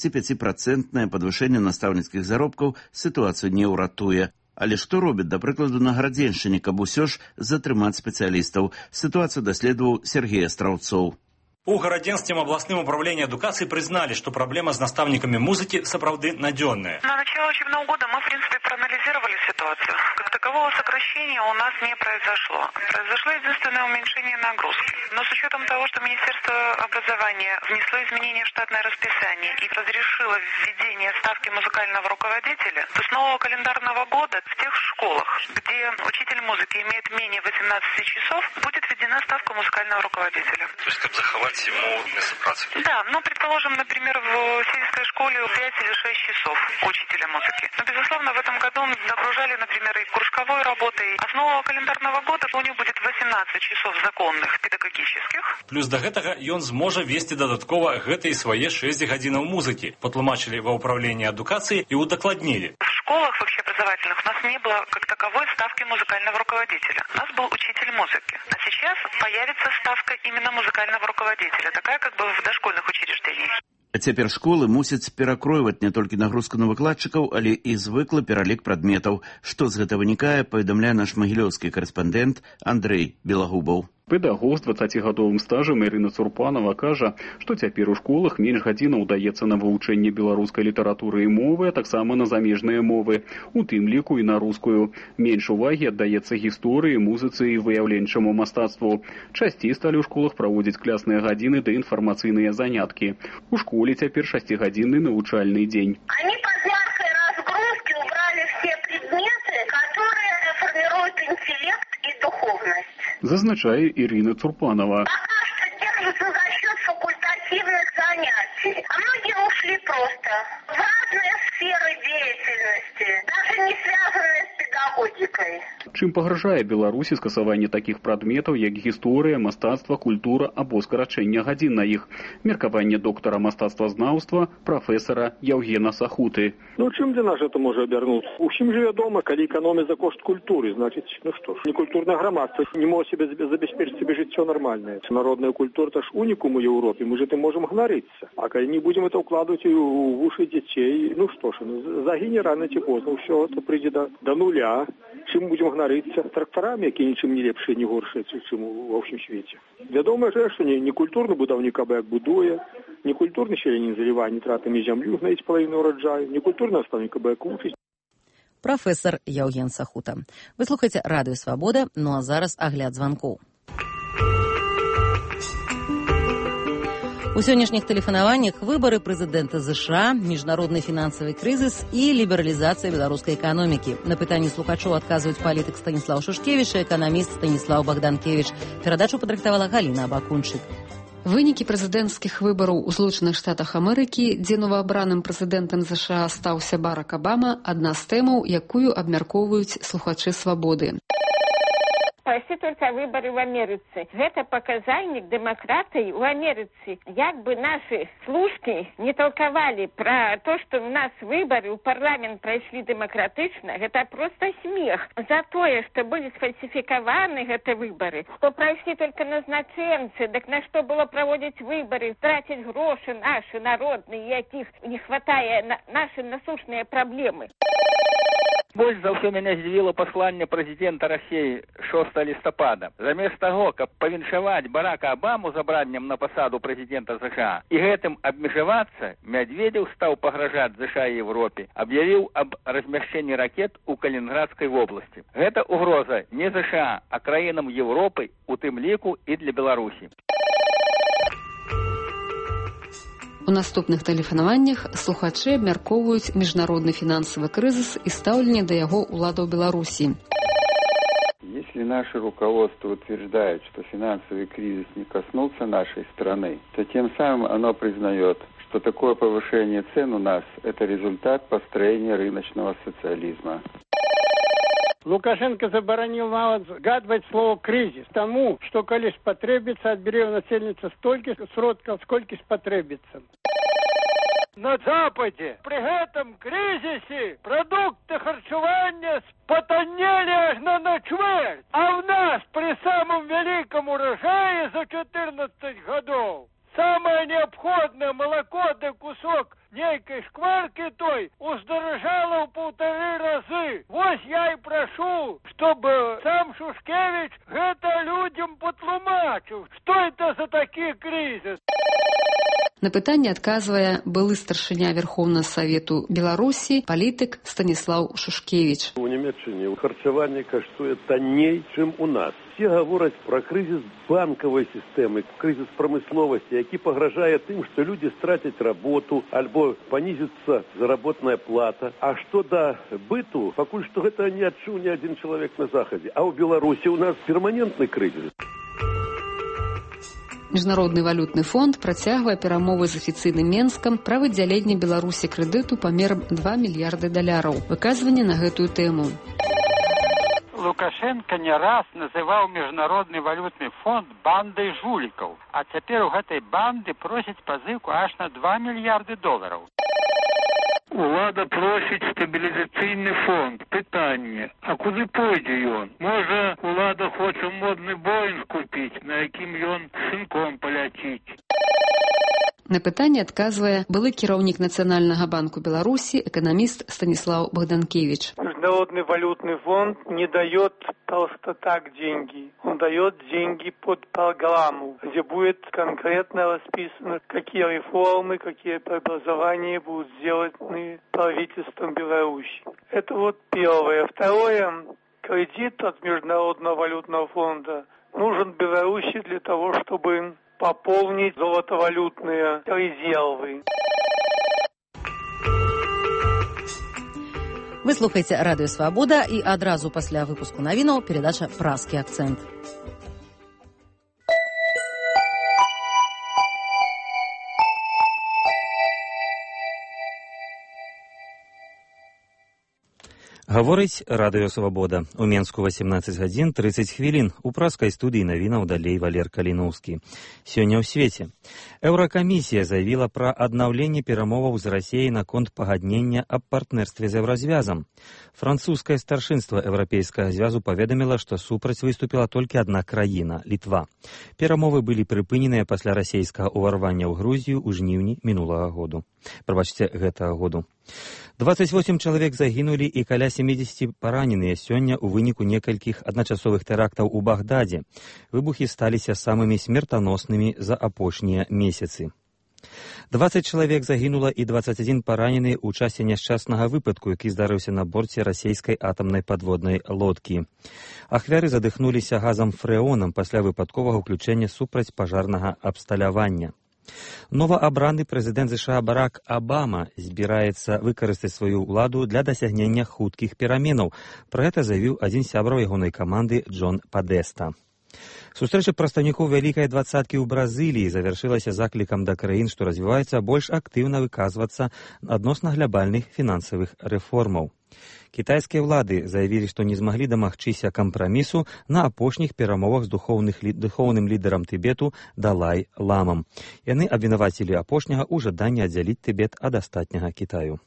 25% падвышэнне настаўніцкіх заробкаў сітуацыю не ўратуе. Але што робіць, да прыкладу, на Градзеншчыне, каб усё ж затрымаць спецыялістаў? Сітуацыю даследаваў Сергей Астраўцоў. У Городенском областном управлении адукации признали, что проблема с наставниками музыки сапраўды надённая. На начало учебного года мы, в принципе, проанализировали ситуацию. Как такового сокращения у нас не произошло. Произошло единственное уменьшение нагрузки. Но с учетом того, что Министерство образования внесло изменения в штатное расписание и разрешило введение ставки музыкального руководителя, то с нового календарного года в тех школах, где учитель музыки имеет менее 18 часов, будет введена ставка музыкального руководителя. То есть, чтобы заховать ему место працы? Да, ну, предположим, например, в сельской школе 5 или 6 часов учителя музыки. Но, безусловно, в этом году нагружали, например, и кружковой работой. А с нового календарного года у них будет 18 часов законных педагогических. Плюс до гэтага ён зможа весці дадаткова гэтыя свае 6 гадзінаў музыкі, патлумачылі ва ўправленні адукацыі і удакладнілі. В школах общеобразовательных у нас не было как таковой ставки музыкального руководителя. У нас был учитель музыки. А сейчас появится ставка именно музыкального руководителя, такая как бы в дошкольных учреждениях. А цяпер школы мусяць перакройваць не толькі нагрузку на выкладчыкаў, але і звыклы пералік прадметаў. Што з гэта вынікае, паведамляе наш магілёўскі карэспандэнт Андрэй Белагубаў. Педагог з 20гадовым стажам Ірына Цурпанова кажа, што цяпер у школах менш гадзінаў даецца на вывучэнне беларускай літаратуры і мовы, а таксама на замежныя мовы, у тым ліку і на рускую. Менш увагі аддаецца гісторыі, музыцы і выяўленчаму мастацтву. Часцей сталі ў школах праводзіць клясныя гадзіны ды інфармацыйныя заняткі. У школе цяпер 6-гадзінны навучальны дзень. Они под яркой разгрузки убрали все предметы, которые формируют интеллект и духовность. Зазначае Ірина Цурпанова. Пока что держится за счет факультативных занятий. А многие ушли просто в разные сферы деятельности, даже не связанные с педагогикой. Чым пагражае Беларусі скасаванне такіх прадметаў, як гісторыя, мастацтва, культура або скарачэнне гадзін на іх? Меркаванне доктара мастацтвазнаўства, прафесара Яўгена Сахуты. Чым для нас это можа абярнуцца? Усім же вядома, калі эканомія за кошт культуры, значыць, што ж, некультурнае грамадства не можа себе забяспечыць себе жыццё нармальнае. Народная культура — это ж унікум у Европе, мы же этим можем гнарыцца. А калі не будем это укладывать в уши детей, что ж, загине рано ці позна, все это прийде до нуля. Чым будем гнарыцца? Трактарами, які нічым не лепшыя, не горшыя, чым ва ўсім свеце. Вядома же, што не культурны будаўнік абы як будуе, не культурны селянін залівае нітратамі зямлю, гнаіць палавіну ураджаю, не культурны настаўнік абы як вучыць. Прафесор Яўген Сахута. Вы слухаеце Радыё Свабода, а зараз агляд званкоў. У сённяшніх тэлефанаваннях выбары прэзідэнта США, міжнародны фінансавы крызіс і лібералізацыя беларускай эканомікі. На пытанні слухачоў адказваюць палітык Станіслаў Шушкевіч і эканаміст Станіслаў Багданкевіч. Перадачу падрыхтавала Галіна Абакунчык. Вынікі прэзідэнцкіх выбараў у Злучаных Штатах Амерыкі, дзе новаабраным прэзідэнтам США стаўся Барак Абама, адна з тэмаў, якую абмяркоўваюць слухачы Свабоды. Спроси только выборы в Америке. Это показальник демократии в Америке. Як бы наши служки не толковали про то, что у нас выборы, у парламент прошли демократично, это просто смех. За то, что были сфальсификованы эти выборы, что прошли только назначенцы, так на что было проводить выборы, тратить гроши наши народные, яких не хватает на наши насущные проблемы. Больш за ўсё мяне здзівіла пасланне прэзідэнта Расіі 6 лістапада. Замест таго, каб павіншаваць Барака Абаму з абраннем на пасаду прэзідэнта США і гэтым абмежавацца, Медведзеў стаў пагражаць США і Европе, аб'явіў аб размяшчэнні ракет у Калінінградскай вобласці. Гэта угроза не США, а краінам Европы, у тым ліку і для Беларусі. У наступных тэлефанаваннях слухачы абмяркоўваюць міжнародны фінансавы крызіс і стаўленне да яго ўладаў Беларусі. Если наше руководство утверждает, что финансовый кризис не коснулся нашей страны, то тем самым оно признает, что такое повышение цен у нас – это результат построения рыночного социализма. Лукашенко заборонил нават згадывать слово «кризис» тому, что коли спотребится, отберет у насельница столько сродков, сколько спотребится. На Западе при этом кризисе продукты харчевания спотонели аж на чверть, а у нас при самом великом урожае за 14 годов самое необходное молоко да кусок некой шкварки той уздорожало в 1,5 разы. Вот я и прошу, чтобы сам Шушкевич это людям потлумачил, что это за такие кризисы. На пытанне адказвае былы старшыня Верхоўнага Савету Беларусі палітык Станіслаў Шушкевіч. У Німеччині харчаванне каштуе танней, чым у нас. Все говорят про кризис банковой системы, кризис промысловости, які погрожает тем, что люди стратят работу, альбо понизится заработная плата. А что до быту, покуль что это не адчуў ни один человек на Заходе. А у Беларуси у нас перманентный кризис. Міжнародны валютны фонд працягвае перамовы з афіцыйным Менскам пра выдзяленне Беларусі крэдыту памерам $2 мільярды. Выказванне на гэтую тэму. Лукашенко не раз называў Міжнародны валютны фонд бандай жулікаў, а цяпер у гэтай банды просяць пазыку аж на $2 мільярды. Улада просіць стабілізацыйны фонд. Пытанне, а куды пойдзе ён? Можа, улада хоча модны Боінг купіць, на якім ён сынком паляціць. На пытанне адказвае былы кіраўнік Нацыянальнага банку Беларусі, эканаміст Станислав Богданкевич. Международный валютный фонд не дает просто так деньги. Он дает деньги под программу, где будет конкретно расписано, какие реформы, какие преобразования будут сделаны правительством Беларуси. Это вот первое. Второе. Кредит от Международного валютного фонда нужен Беларуси для того, чтобы пополнить золотовалютные резервы. Вы слухаеце радыё Свабода і адразу пасля выпуску навінаў перадача «Празкі акцэнт». Гаворыць радыё Свабода. У Менску 18 гадзін 30 хвілін. У празкай студыі навінаў далей Валер Каліноўскі. Сёння ў свеце. Еўракамісія заявіла пра аднаўленне перамоваў з Расіяй наконт пагаднення аб партнерстве з Еўразвязам. Французскае старшынства Еўрапейскага звязу паведаміла, што супраць выступіла толькі адна краіна – Літва. Перамовы былі прыпыненыя пасля расійскага ўварвання ў Грузію ў жніўні мінулага году. Прабачце, гэтага году. 28 чалавек загінулі і каля 70 параненыя сёння ў выніку некалькіх адначасовых тэрактаў у Багдадзе. Выбухі сталіся самымі смертаноснымі за апошнія месяцы. 20 чалавек загінула і 21 паранены ў часе няшчаснага выпадку, які здарыўся на борце расійскай атамнай падводнай лодкі. Ахвяры задыхнуліся газам фрэонам пасля выпадковага ўключэння супрацьпажарнага абсталявання. Новаабраны прэзідэнт США Барак Абама збіраецца выкарыстаць сваю ўладу для дасягнення хуткіх пераменаў. Пра гэта заявіў адзін сябраў ягонай каманды Джон Падэста. Сустрэча прадстаўнікоў вялікай двадцаткі ў Бразыліі завяршылася заклікам да краін, што развіваюцца, больш актыўна выказвацца адносна глобальных фінансавых рэформаў. Кітайскія ўлады заявілі, што не змаглі дамагчыся кампрамісу на апошніх перамовах з духоўным лідарам Тыбету Далай Ламам. Яны абвінавацілі апошняга ў жаданні аддзяліць Тыбет ад астатняга Кітаю.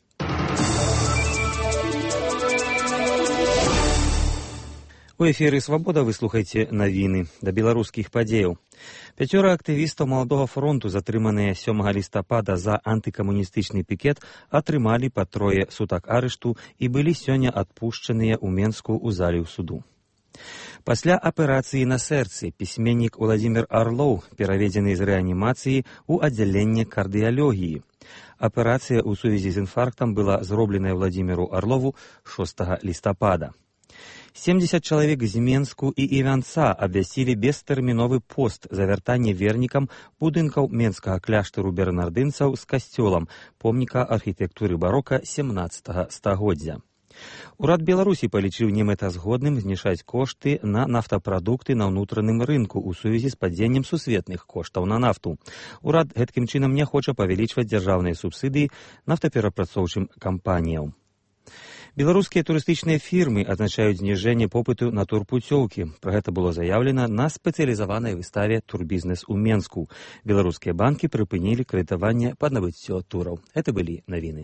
У эфіры «Свабода» вы слухаеце навіны да беларускіх падзеяў. 5 актывістаў Маладога фронту, затрыманыя 7 лістапада за антыкамуністычны пікет, атрымалі па 3 сутак арышту і былі сёння адпушчаныя ў Менску ў зале суду. Пасля аперацыі на сэрцы пісьменнік Уладзімір Арлоў пераведзены з рэанімацыі ў аддзяленне кардыялогіі. Аперацыя ў сувязі з інфарктам была зробленая Владзіміру Арлову 6 лістапада. 70 чалавек з Менску і Івянца абвясцілі бестэрміновы пост за вяртанне вернікам будынкаў менскага кляштару бернардынцаў з касцёлам, помніка архітэктуры барока 17 стагоддзя. Урад Беларусі палічыў немэтазгодным зніжаць кошты на нафтапрадукты на ўнутраным рынку ў сувязі з падзеннем сусветных коштаў на нафту. Урад гэткім чынам не хоча павялічваць дзяржаўныя субсідыі нафтаперапрацоўчым кампаніям. Беларускія турыстычныя фірмы азначаюць зніжэнне попыту на турпуцёўкі. Пра гэта было заяўлена на спецыялізаванай выставе «Турбізнес» у Менску. Беларускія банкі прыпынілі крэдытаванне пад набыццё тураў. Это былі навіны.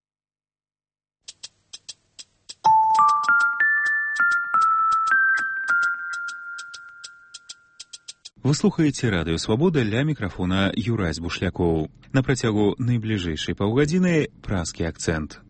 Вы слухаеце радыё «Свабода», ля мікрафона Юрась Бушлякоў. На працягу найбліжэйшай паўгадзіны празкі акцэнт.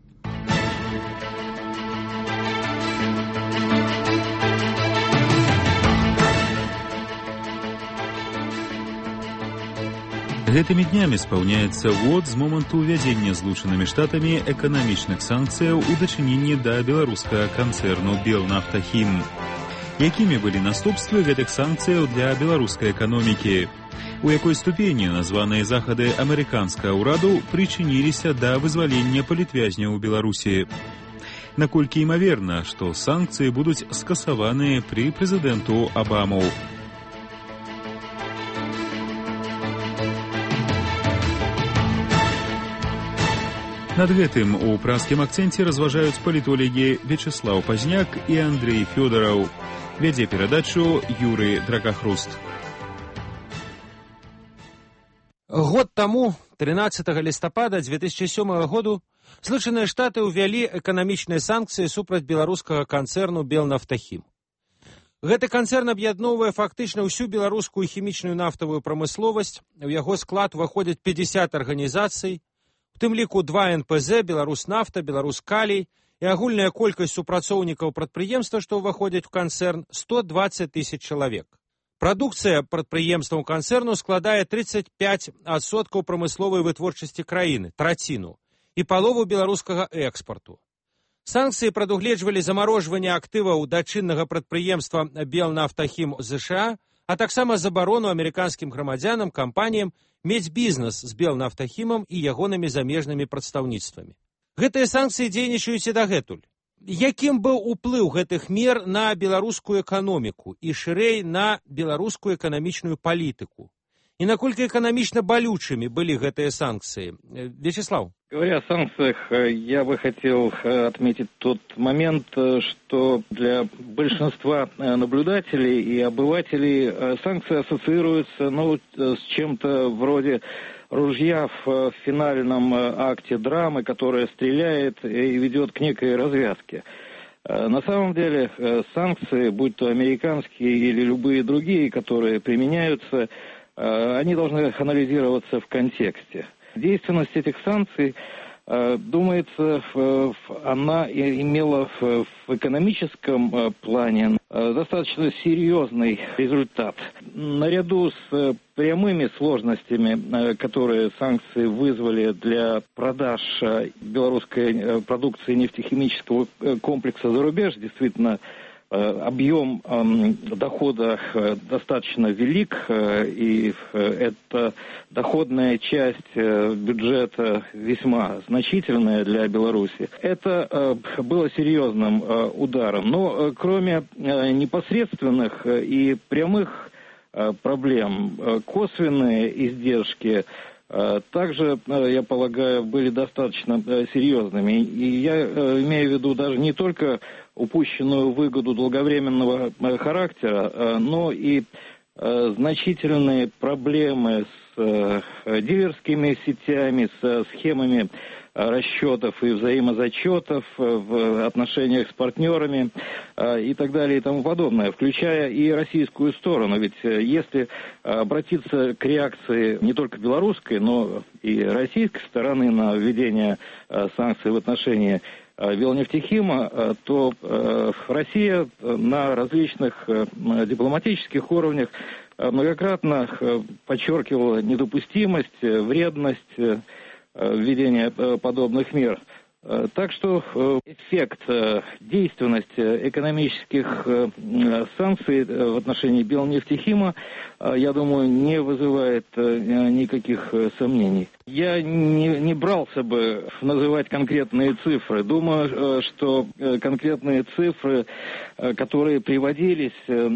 Гэтымі днямі спаўняецца год з моманту ўвядзення Злучанымі Штатамі эканамічных санкцыяў у дачыненні да беларускага канцэрну «Белнафтахім». Якімі былі наступствы гэтых санкцыяў для беларускай эканомікі? У якой ступені названыя захады амерыканскага ўраду прычыніліся да вызвалення палітвязняў у Беларусі? Наколькі імаверна, што санкцыі будуць скасаваныя пры прэзідэнту Абаму? Над гэтым у празкім акцэнце разважаюць палітолагі Вячеслав Пазняк і Андрей Фёдораў. Вядзе перадачу Юрый Дракахруст. Год таму, 13 лістапада 2007 году, Злучаныя Штаты ўвялі эканамічныя санкцыі супраць беларускага канцэрну «Белнафтахім». Гэты канцэрн аб'ядноўвае фактычна ўсю беларускую хімічную нафтавую прамысловасць. У яго склад уваходзяць 50 арганізацый, у тым ліку 2 НПЗ, Беларуснафта, Беларускалій, і агульная колькасць супрацоўнікаў прадпрыемства, што ўваходзяць у канцэрн, 120 тысяч чалавек. Прадукцыя прадпрыемстваў канцэрну складае 35% прамысловай вытворчасці краіны, траціну, і палову беларускага экспарту. Санкцыі прадугледжвалі замарожванне актываў дачыннага прадпрыемства «Белнафтахім» ЗША, а таксама забарону амерыканскім грамадзянам, кампаніям мець бізнес з «Белнафтахімам» і ягонымі замежнымі прадстаўніцтвамі. Гэтыя санкцыі дзейнічаюць і дагэтуль. Якім быў уплыў гэтых мер на беларускую эканоміку і шырэй на беларускую эканамічную палітыку? И наколькі экономично болючими были гэтые санкции? Вячеслав? Говоря о санкциях, я бы хотел отметить тот момент, что для большинства наблюдателей и обывателей санкции ассоциируются с чем-то вроде ружья в финальном акте драмы, которая стреляет и ведет к некой развязке. На самом деле санкции, будь то американские или любые другие, которые применяются, они должны анализироваться в контексте. Действенность этих санкций, думается, она имела в экономическом плане достаточно серьезный результат. Наряду с прямыми сложностями, которые санкции вызвали для продаж белорусской продукции нефтехимического комплекса за рубеж, действительно, объем дохода достаточно велик, и эта доходная часть бюджета весьма значительная для Беларуси. Это было серьезным ударом. Но кроме непосредственных и прямых проблем, косвенные издержки также, я полагаю, были достаточно серьезными. И я имею в виду даже не только упущенную выгоду долговременного характера, но и значительные проблемы с дилерскими сетями, со схемами расчетов и взаимозачетов в отношениях с партнерами и так далее и тому подобное, включая и российскую сторону. Ведь если обратиться к реакции не только белорусской, но и российской стороны на введение санкций в отношении Белнефтехима, то Россия на различных дипломатических уровнях многократно подчеркивала недопустимость, вредность введения подобных мер. Так что эффект, действенность экономических санкций в отношении Белнефтехима, я думаю, не вызывает никаких сомнений. Я не брался бы называть конкретные цифры. Думаю, что конкретные цифры, которые приводились,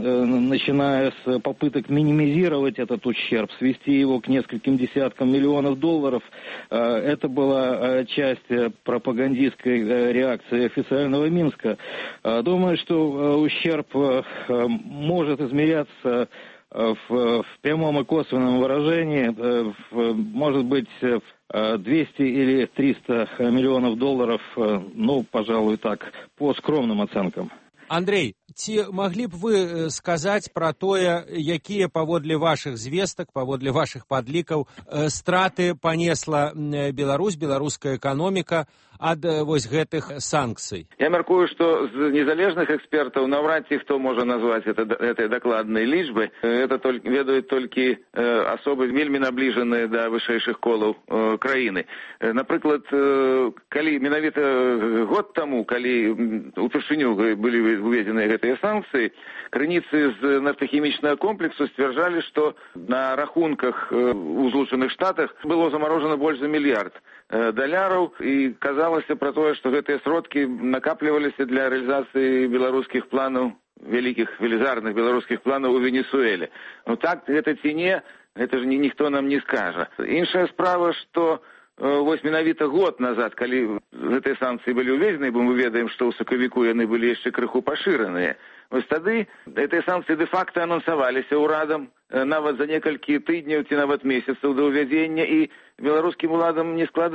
начиная с попыток минимизировать этот ущерб, свести его к нескольким десяткам миллионов долларов, это была часть пропагандистской реакции официального Минска. Думаю, что ущерб может измеряться в прямом и косвенном выражении, может быть, 200 или 300 миллионов долларов, ну, пожалуй, так, по скромным оценкам. Андрей, ці маглі б вы сказаць пра тое, якія паводле вашых звестак, паводле вашых падлікаў страты панесла Беларусь, беларуская эканоміка ад вось гэтых санкцый? Я мяркую, што з незалежных экспертаў наўрад ці хто можа назваць гэтай дакладнай лічбы. Это ведаюць толькі асобы вельмі набліжаныя да вышэйшых колаў краіны. Напрыклад, калі менавіта год таму, калі упершыню былі уведзеныя гэтыя санкцыі, крыніцы з нафтахімічнага комплексу сцвярджалі, што на рахунках у Злучаных Штатах было замарожана больш за $1 мільярд і казалася пра тое, што гэтыя сродкі накапліваліся для рэалізацыі беларускіх планаў, вялікіх велізарных беларускіх планаў у Венесуэле. Ну так, гэта ці не, гэта ж ніхто нам не скажа. Іншая справа, што вось менавіта год назад, калі гэтыя санкцыі былі ўведзены, бо мы ведаем, што ў сакавіку яны былі яшчэ крыху пашыраныя, вось тады гэтыя санкцыі дэ-факта анансаваліся ўрадам нават за некалькі тыдняў ці нават месяцаў да ўвядзення, і беларускім уладам не складала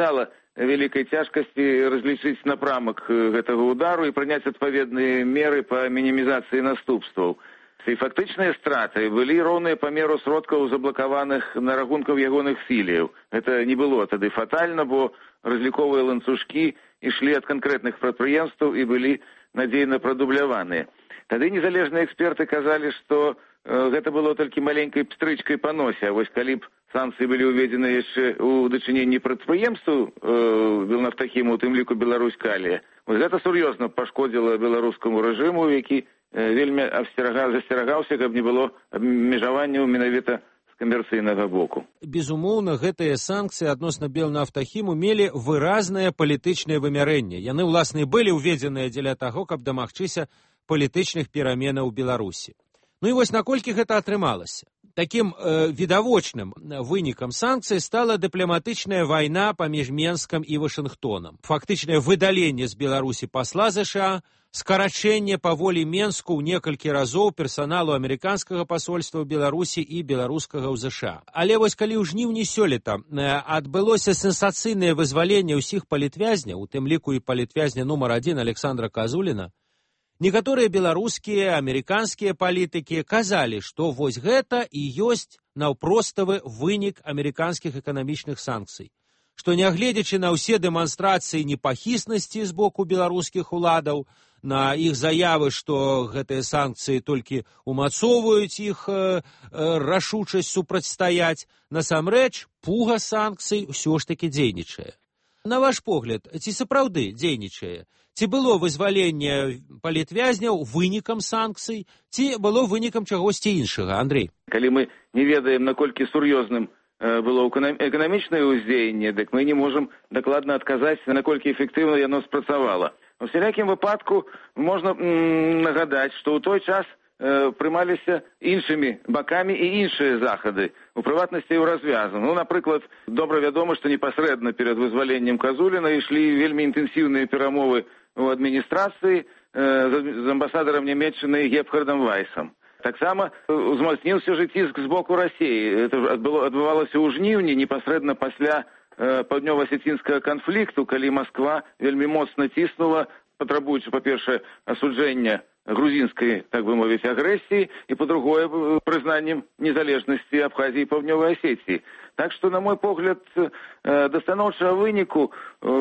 вялікай цяжкасці разлічыць напрамак гэтага удару і прыняць адпаведныя меры па мінімізацыі наступстваў. І фактычныя страты былі роўныя памеру сродкаў, заблакаваных на рахунках ягоных філіяў. Гэта не было тады фатальна, бо разліковыя ланцужкі ішлі ад канкрэтных прадпрыемстваў і былі надзейна прадубляваныя. Тады незалежныя эксперты казалі, што гэта было толькі маленькай пстрычкай па носе, а вось калі б санкцыі былі ўведзены яшчэ ў дачыненні прадпрыемстваў Белнафтахіму, у тым ліку Беларусь-Калія, вось гэта сур'ёзна пашкодзіла беларускаму рэжыму, які вельмі засцерагаўся, каб не было абмежаванняў менавіта з камерцыйнага боку. Безумоўна, гэтыя санкцыі адносна Белнафтахіму мелі выразнае палітычнае вымярэнне. Яны, ўласна, былі ўведзеныя дзеля таго, каб дамагчыся палітычных пераменаў у Беларусі. Ну і вось наколькі гэта атрымалася. Такім відавочным вынікам санкцый стала дыпламатычная вайна паміж Менскам і Вашынгтонам. Фактычнае выдаленне з Беларусі пасла ЗША, скарачэнне па волі Менску ў некалькі разоў персаналу амерыканскага пасольства ў Беларусі і беларускага ў ЗША. Але вось калі ў жніўні сёлета адбылося сенсацыйнае вызваленне ўсіх палітвязняў, у тым ліку і палітвязня нумар 1 Александра Казуліна, некаторыя беларускія, амерыканскія палітыкі казалі, што вось гэта і ёсць наўпроставы вынік амерыканскіх эканамічных санкцый, што нягледзячы на ўсе дэманстрацыі непахіснасці з боку беларускіх уладаў, на іх заявы, што гэтыя санкцыі толькі умацоўваюць іх рашучасць супрацьстаяць, насамрэч пуга санкцый ўсё ж такі дзейнічае. На ваш погляд, ці сапраўды дзейнічае? Ці было вызваленне палітвязняў вынікам санкцый, ці было вынікам чагосьці іншага, Андрей? Калі мы не ведаем, наколькі сур'ёзным было эканамічнае ўздзеянне, дык мы не можам дакладна адказаць, наколькі эфектыўна яно спрацавала. У всялякім выпадку можна нагадаць, што ў той час прымаліся іншымі бакамі і іншыя захады, у прыватнасці і ў развязу. Ну, напрыклад, добра вядома, што непасрэдна перад вызваленнем Казуліна ішлі вельмі інтэнсіўныя перамовы ў адміністрацыі з амбасадарам Нямецчыны Гепхардам Вайсам. Таксама узмацніўся ціск з боку Расіі. Гэта адбывалася ў жніўні, непасрэдна пасля паўднёва-асецінскага канфлікту, калі Масква вельмі моцна ціснула, патрабуючы, па-першае, асуджэння грузінскай, так бы мовіць, агрэсіі і, па-другое, прызнаннем незалежнасці Абхазіі і Паўднёвай Асецыі. Так што, на мой погляд, да станоўчага выніку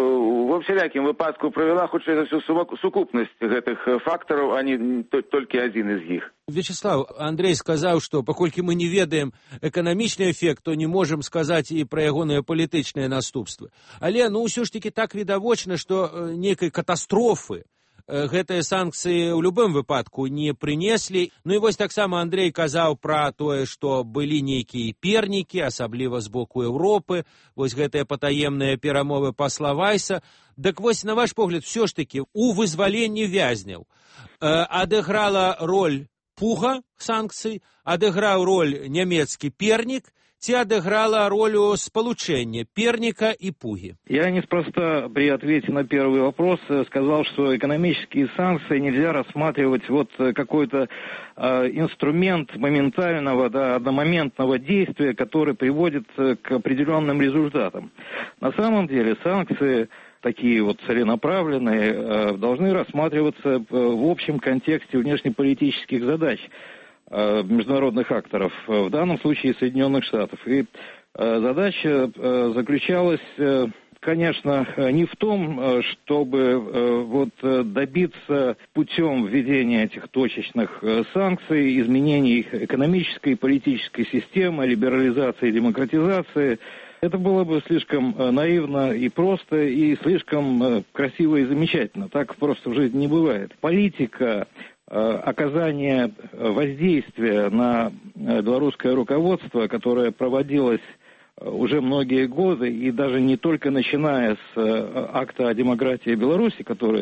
ва всялякім выпадку правяла, хутчэй за ўсё, сукупнасць гэтых фактараў, а не толькі адзін з іх. Вячеслав, Андрей сказаў, што паколькі мы не ведаем эканамічны эфект, то не можам сказаць і пра ягоныя палітычныя наступствы. Але, ўсё ж такі так відавочна, што нейкай катастрофы гэтыя санкцыі ў любым выпадку не прынеслі. Ну і вось таксама Андрей казаў пра тое, што былі нейкія пернікі, асабліва з боку Еўропы, вось гэтыя патаемныя перамовы пасла Вайса. Дык вось, на ваш погляд, все ж такі у вызваленні вязняў адыграла роль пуга санкцый, адыграў роль нямецкі пернік, ці адыграла роль сполучения перника и пуги? Я неспроста при ответе на первый вопрос сказал, что экономические санкции нельзя рассматривать вот какой-то инструмент моментального, одномоментного действия, который приводит к определенным результатам. На самом деле санкции, такие вот целенаправленные, должны рассматриваться в общем контексте внешнеполитических задач международных акторов, в данном случае Соединенных Штатов. И задача заключалась, конечно, не в том, чтобы вот добиться путем введения этих точечных санкций, изменений их экономической и политической системы, либерализации и демократизации. Это было бы слишком наивно и просто, и слишком красиво и замечательно. Так просто в жизни не бывает. Политика оказание воздействия на белорусское руководство, которое проводилось уже многие годы, и даже не только начиная с акта о демократии Беларуси, который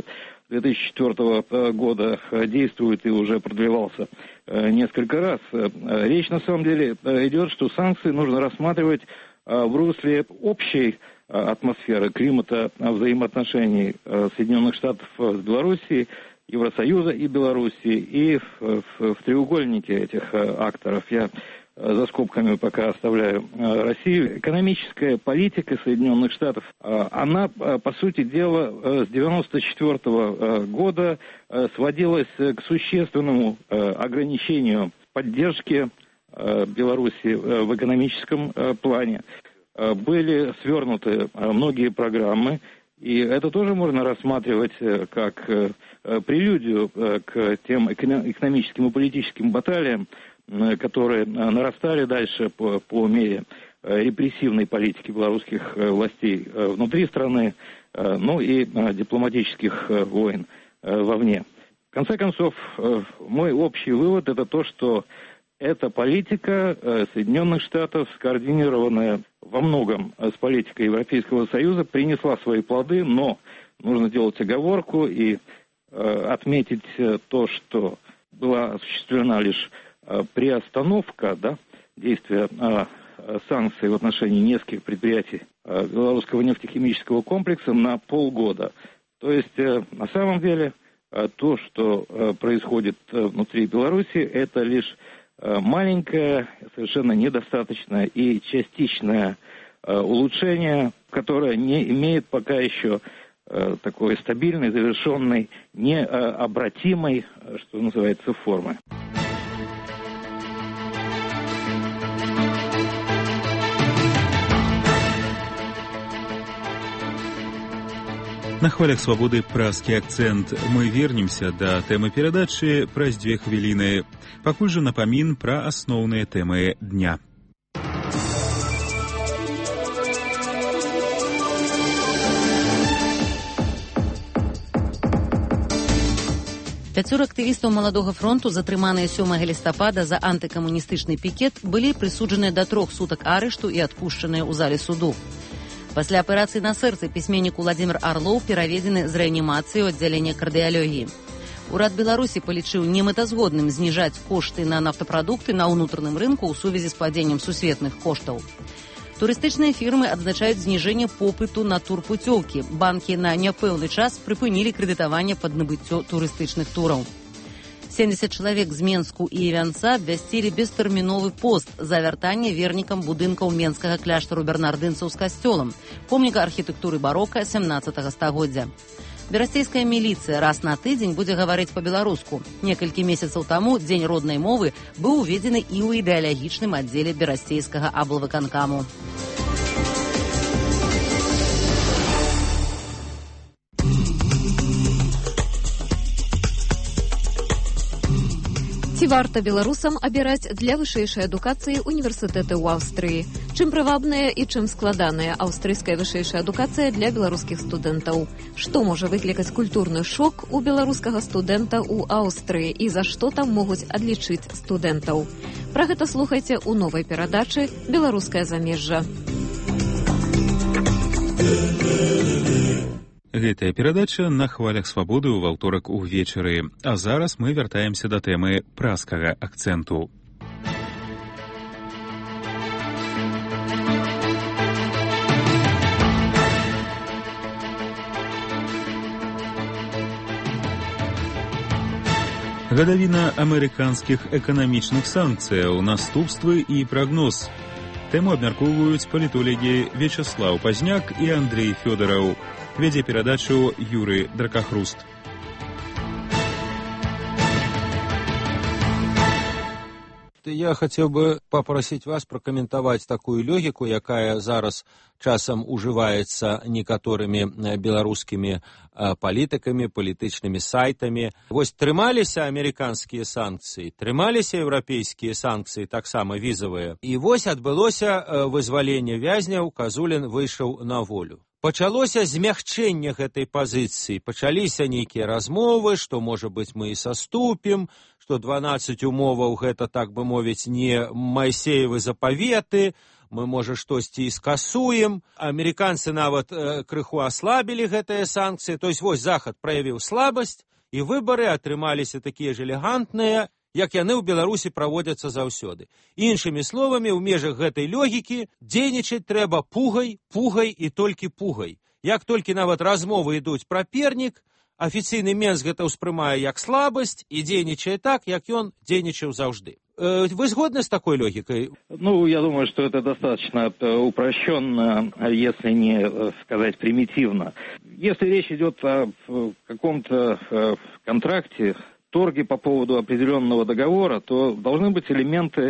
2004 года действует и уже продлевался несколько раз. Речь на самом деле идет, что санкции нужно рассматривать в русле общей атмосферы, климата взаимоотношений Соединенных Штатов с Белоруссией, Евросоюза и Белоруссии, и в треугольнике этих акторов. Я за скобками пока оставляю Россию, экономическая политика Соединенных Штатов, она, по сути дела, с 1994 года сводилась к существенному ограничению поддержки Беларуси в экономическом плане. Были свернуты многие программы, и это тоже можно рассматривать как прелюдию к тем экономическим и политическим баталиям, которые нарастали дальше по мере репрессивной политики белорусских властей внутри страны, ну и дипломатических войн вовне. В конце концов, мой общий вывод – это то, что эта политика Соединенных Штатов, скоординированная во многом с политикой Европейского Союза, принесла свои плоды, но нужно делать оговорку и отметить то, что была осуществлена лишь приостановка действия санкций в отношении нескольких предприятий белорусского нефтехимического комплекса на полгода. То есть, на самом деле, то, что происходит внутри Беларуси, это лишь маленькое, совершенно недостаточное и частичное улучшение, которое не имеет пока еще такой стабильной, завершенной, необратимой, что называется, формы. На хвалях свабоды празкі акцэнт. Мы вернемся да тэмы перадачы праз 2 хвіліны. Пакуль жа напамін пра асноўныя тэмы дня. Пяцёра актывістаў маладога фронту, затрыманыя 7 лістапада за антыкамуністычны пікет, былі прысуджаныя да 3 сутак арышту і адпушчаныя ў зале суду. Пасля аперацыі на сэрцы пісьменнік Уладзімір Арлоў пераведзены з рэанімацыі ў аддзяленне кардыялогіі. Урад Беларусі палічыў немэтазгодным зніжаць кошты на нафтапрадукты на ўнутраным рынку ў сувязі з падзеннем сусветных коштаў. Турыстычныя фірмы адзначаюць зніжэнне попыту на турпуцёўкі. Банкі на няпэўны час прыпынілі крэдытаванне пад набыццё турыстычных тураў. 70 чалавек з Менску і Івянца абвясцілі бестэрміновы пост за вяртанне вернікам будынкаў менскага кляштару бернардынцаў з касцёлам, помніка архітэктуры барока 17 стагоддзя. Берасцейская міліцыя раз на тыдзень будзе гаварыць па-беларуску. Некалькі месяцаў таму дзень роднай мовы быў уведзены і ў ідэалагічным аддзеле берасцейскага аблвыканкаму. Ці варта беларусам абіраць для вышэйшай адукацыі універсітэты ў Аўстрыі? Чым прывабная і чым складаная аўстрыйская вышэйшая адукацыя для беларускіх студэнтаў? Што можа выклікаць культурны шок у беларускага студэнта ў Аўстрыі і за што там могуць адлічыць студэнтаў? Пра гэта слухайце ў новай перадачы «Беларускае замежжа». Гэтая перадача на хвалях свабоды ў аўторак увечары. А зараз мы вяртаемся да тэмы празкага акцэнту. Гадавіна амерыканскіх эканамічных санкцыяў, наступствы і прагноз. Тэму абмяркоўваюць палітолагі Вячаслаў Пазняк і Андрей Фёдораў. Веде передачу Юрий Дракохруст. Я хотел бы попросить вас прокомментовать такую логику, якая зараз часам уживается некоторыми белорусскими политиками, политичными сайтами. Вось трымаліся американские санкции, трымаліся европейские санкции, так само визовые. И вось адбылося вызваленне вязняў, Казулін выйшаў на волю. Пачалося змягчэнне гэтай пазіцыі, пачаліся нейкія размовы, што, можа быць, мы і саступім, што 12 умоваў гэта, так бы мовіць, не Майсеевы запаветы, мы, можа, штосьці і скасуем. Амерыканцы нават крыху аслабілі гэтыя санкцыі, то есть вось Захад праявіў слабасць, і выбары атрымаліся такія ж элегантныя, як яны ў Беларусі праводзяцца заўсёды. Іншымі словамі, ў межах гэтай логікі дзейнічаць трэба пугай, пугай і толькі пугай. Як толькі нават размовы ідуць пра пернік, афіцыйны Менск гэта ўспрымае як слабасць і дзейнічае так, як ён дзейнічаў заўжды. Вы сгодны с такой логикой? Ну, я думаю, что это достаточно упрощенно, если не сказать примитивно. Если речь идет о каком-то контракте, торге по поводу определенного договора, то должны быть элементы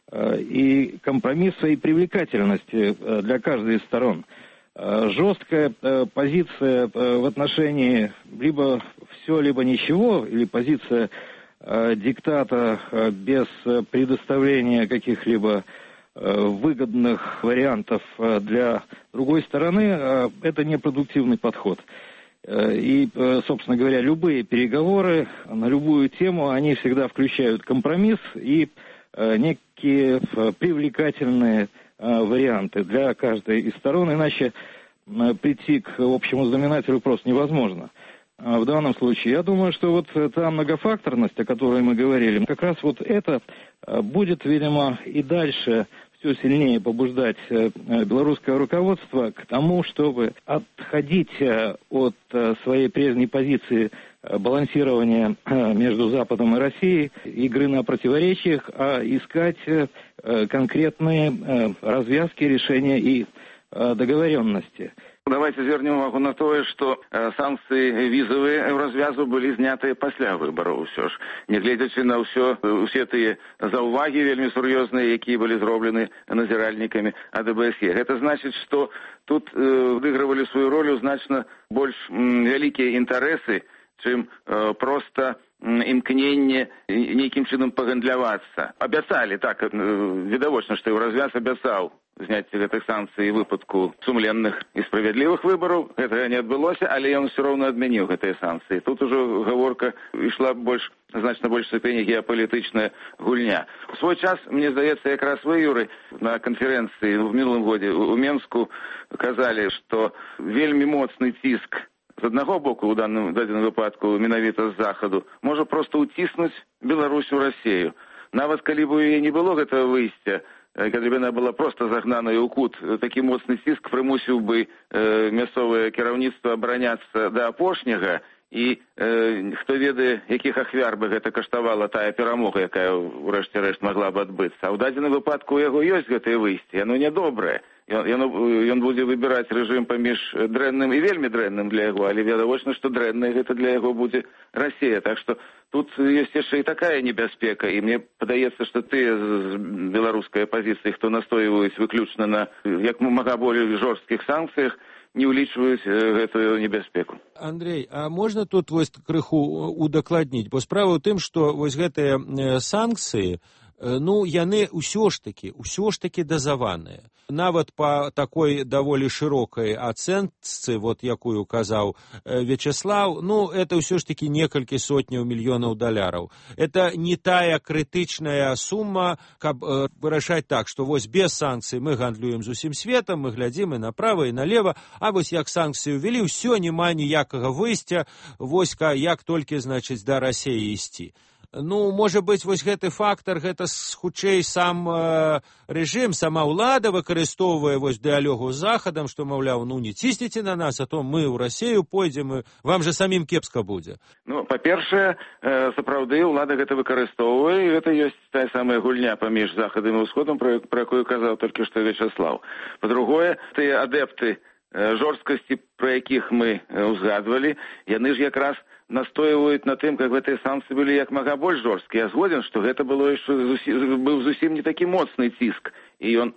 и компромисса, и привлекательности для каждой из сторон. Жесткая позиция в отношении либо все, либо ничего, или позиция диктата без предоставления каких-либо выгодных вариантов для другой стороны, это непродуктивный подход. И, собственно говоря, любые переговоры на любую тему, они всегда включают компромисс и некие привлекательные варианты для каждой из сторон, иначе прийти к общему знаменателю просто невозможно. В данном случае, я думаю, что вот та многофакторность, о которой мы говорили, как раз вот это будет, видимо, и дальше все сильнее побуждать белорусское руководство к тому, чтобы отходить от своей прежней позиции балансирования между Западом и Россией, игры на противоречиях, а искать конкретные развязки, решения и договоренности. Давайте звернем увагу на тое, што санкцыі візавыя ў развязу былі знятыя пасля выбараў усё ж. Нягледзячы на ўсе тыя заўвагі вельмі сур'ёзныя, якія былі зроблены назіральнікамі АДБСЕ. Гэта значыць, што тут адыгрывалі сваю ролю значна больш вялікія інтарэсы, чым проста імкненне нейкім чынам пагандлявацца. Абяцалі, так, відавочна, што і ў развяз абяцаў зняцце гэтых санкцый у выпадку сумленных і справядлівых выбараў. Гэтага не адбылося, але ён все роўна адмяніў гэтыя санкцыі. Тут ужо гаворка ішла значна больш ступені геапалітычная гульня. У свой час, мне здаецца, якраз вы, Юрый, на канферэнцыі в мінулым годзе у Менску казалі, што вельмі моцны ціск з аднаго боку, у дадзеным выпадку, менавіта з захаду, можа проста ўціснуць Беларусь у Расію. Нават калі б у яе не было гэтага выйсця, калі б яна была проста загнаная ў кут, такі моцны ціск прымусіў бы мясцовае кіраўніцтва абараняцца да апошняга, і хто ведае, якіх ахвяр бы гэта каштавала тая перамога, якая ўрэшце рэшт магла б адбыцца. А ў дадзеным выпадку у яго ёсць гэтае выйсце, яно нядобрае. Ён будзе выбіраць рэжым паміж дрэнным і вельмі дрэнным для яго, але відавочна, што дрэннае гэта для яго будзе Расія. Так што тут ёсць яшчэ і такая небяспека, і мне падаецца, што тыя з беларускай апазіцыі, хто настойваюць выключна на як мага болей жорсткіх санкцыях, не ўлічваюць гэтую небяспеку. Андрей, а можна тут вось крыху удакладніць? Бо справа ў тым, што вось гэтыя санкцыі, яны ўсё ж такі дазаваныя. Нават па такой даволі шырокай ацэнцы, вот якую казаў Вячеслав, это ўсё ж такі некалькі сотняў мільёнаў даляраў. Это не тая крытычная сума, каб вырашаць так, што вось без санкцый мы гандлюем з усім светам, мы глядзім і направа, і налева, а вось як санкцыі ўвялі, ўсё, няма ніякага выйсця, вось як толькі, значыць, да Расіі ісці. Можа быць, вось гэты фактар, гэта хутчэй сам рэжым, сама ўлада выкарыстоўвае вось дыялогу з Захадам, што, маўляў, не цісніце на нас, а то мы ў Расію пойдзем, вам жа самім кепска будзе. Па-першае, сапраўды, ўлада гэта выкарыстоўвае, і гэта ёсць тая самая гульня паміж Захадам і Усходам, про якую казаў толькі што Вячеслав. Па-другое, тыя адэпты жорсткасці, пра якіх мы узгадвалі, яны ж якраз настойваюць на тым, как гэтыя санкцыі былі як мага больш жорсткія. Я згоден, што гэта быў зусім не такі моцны ціск. І ён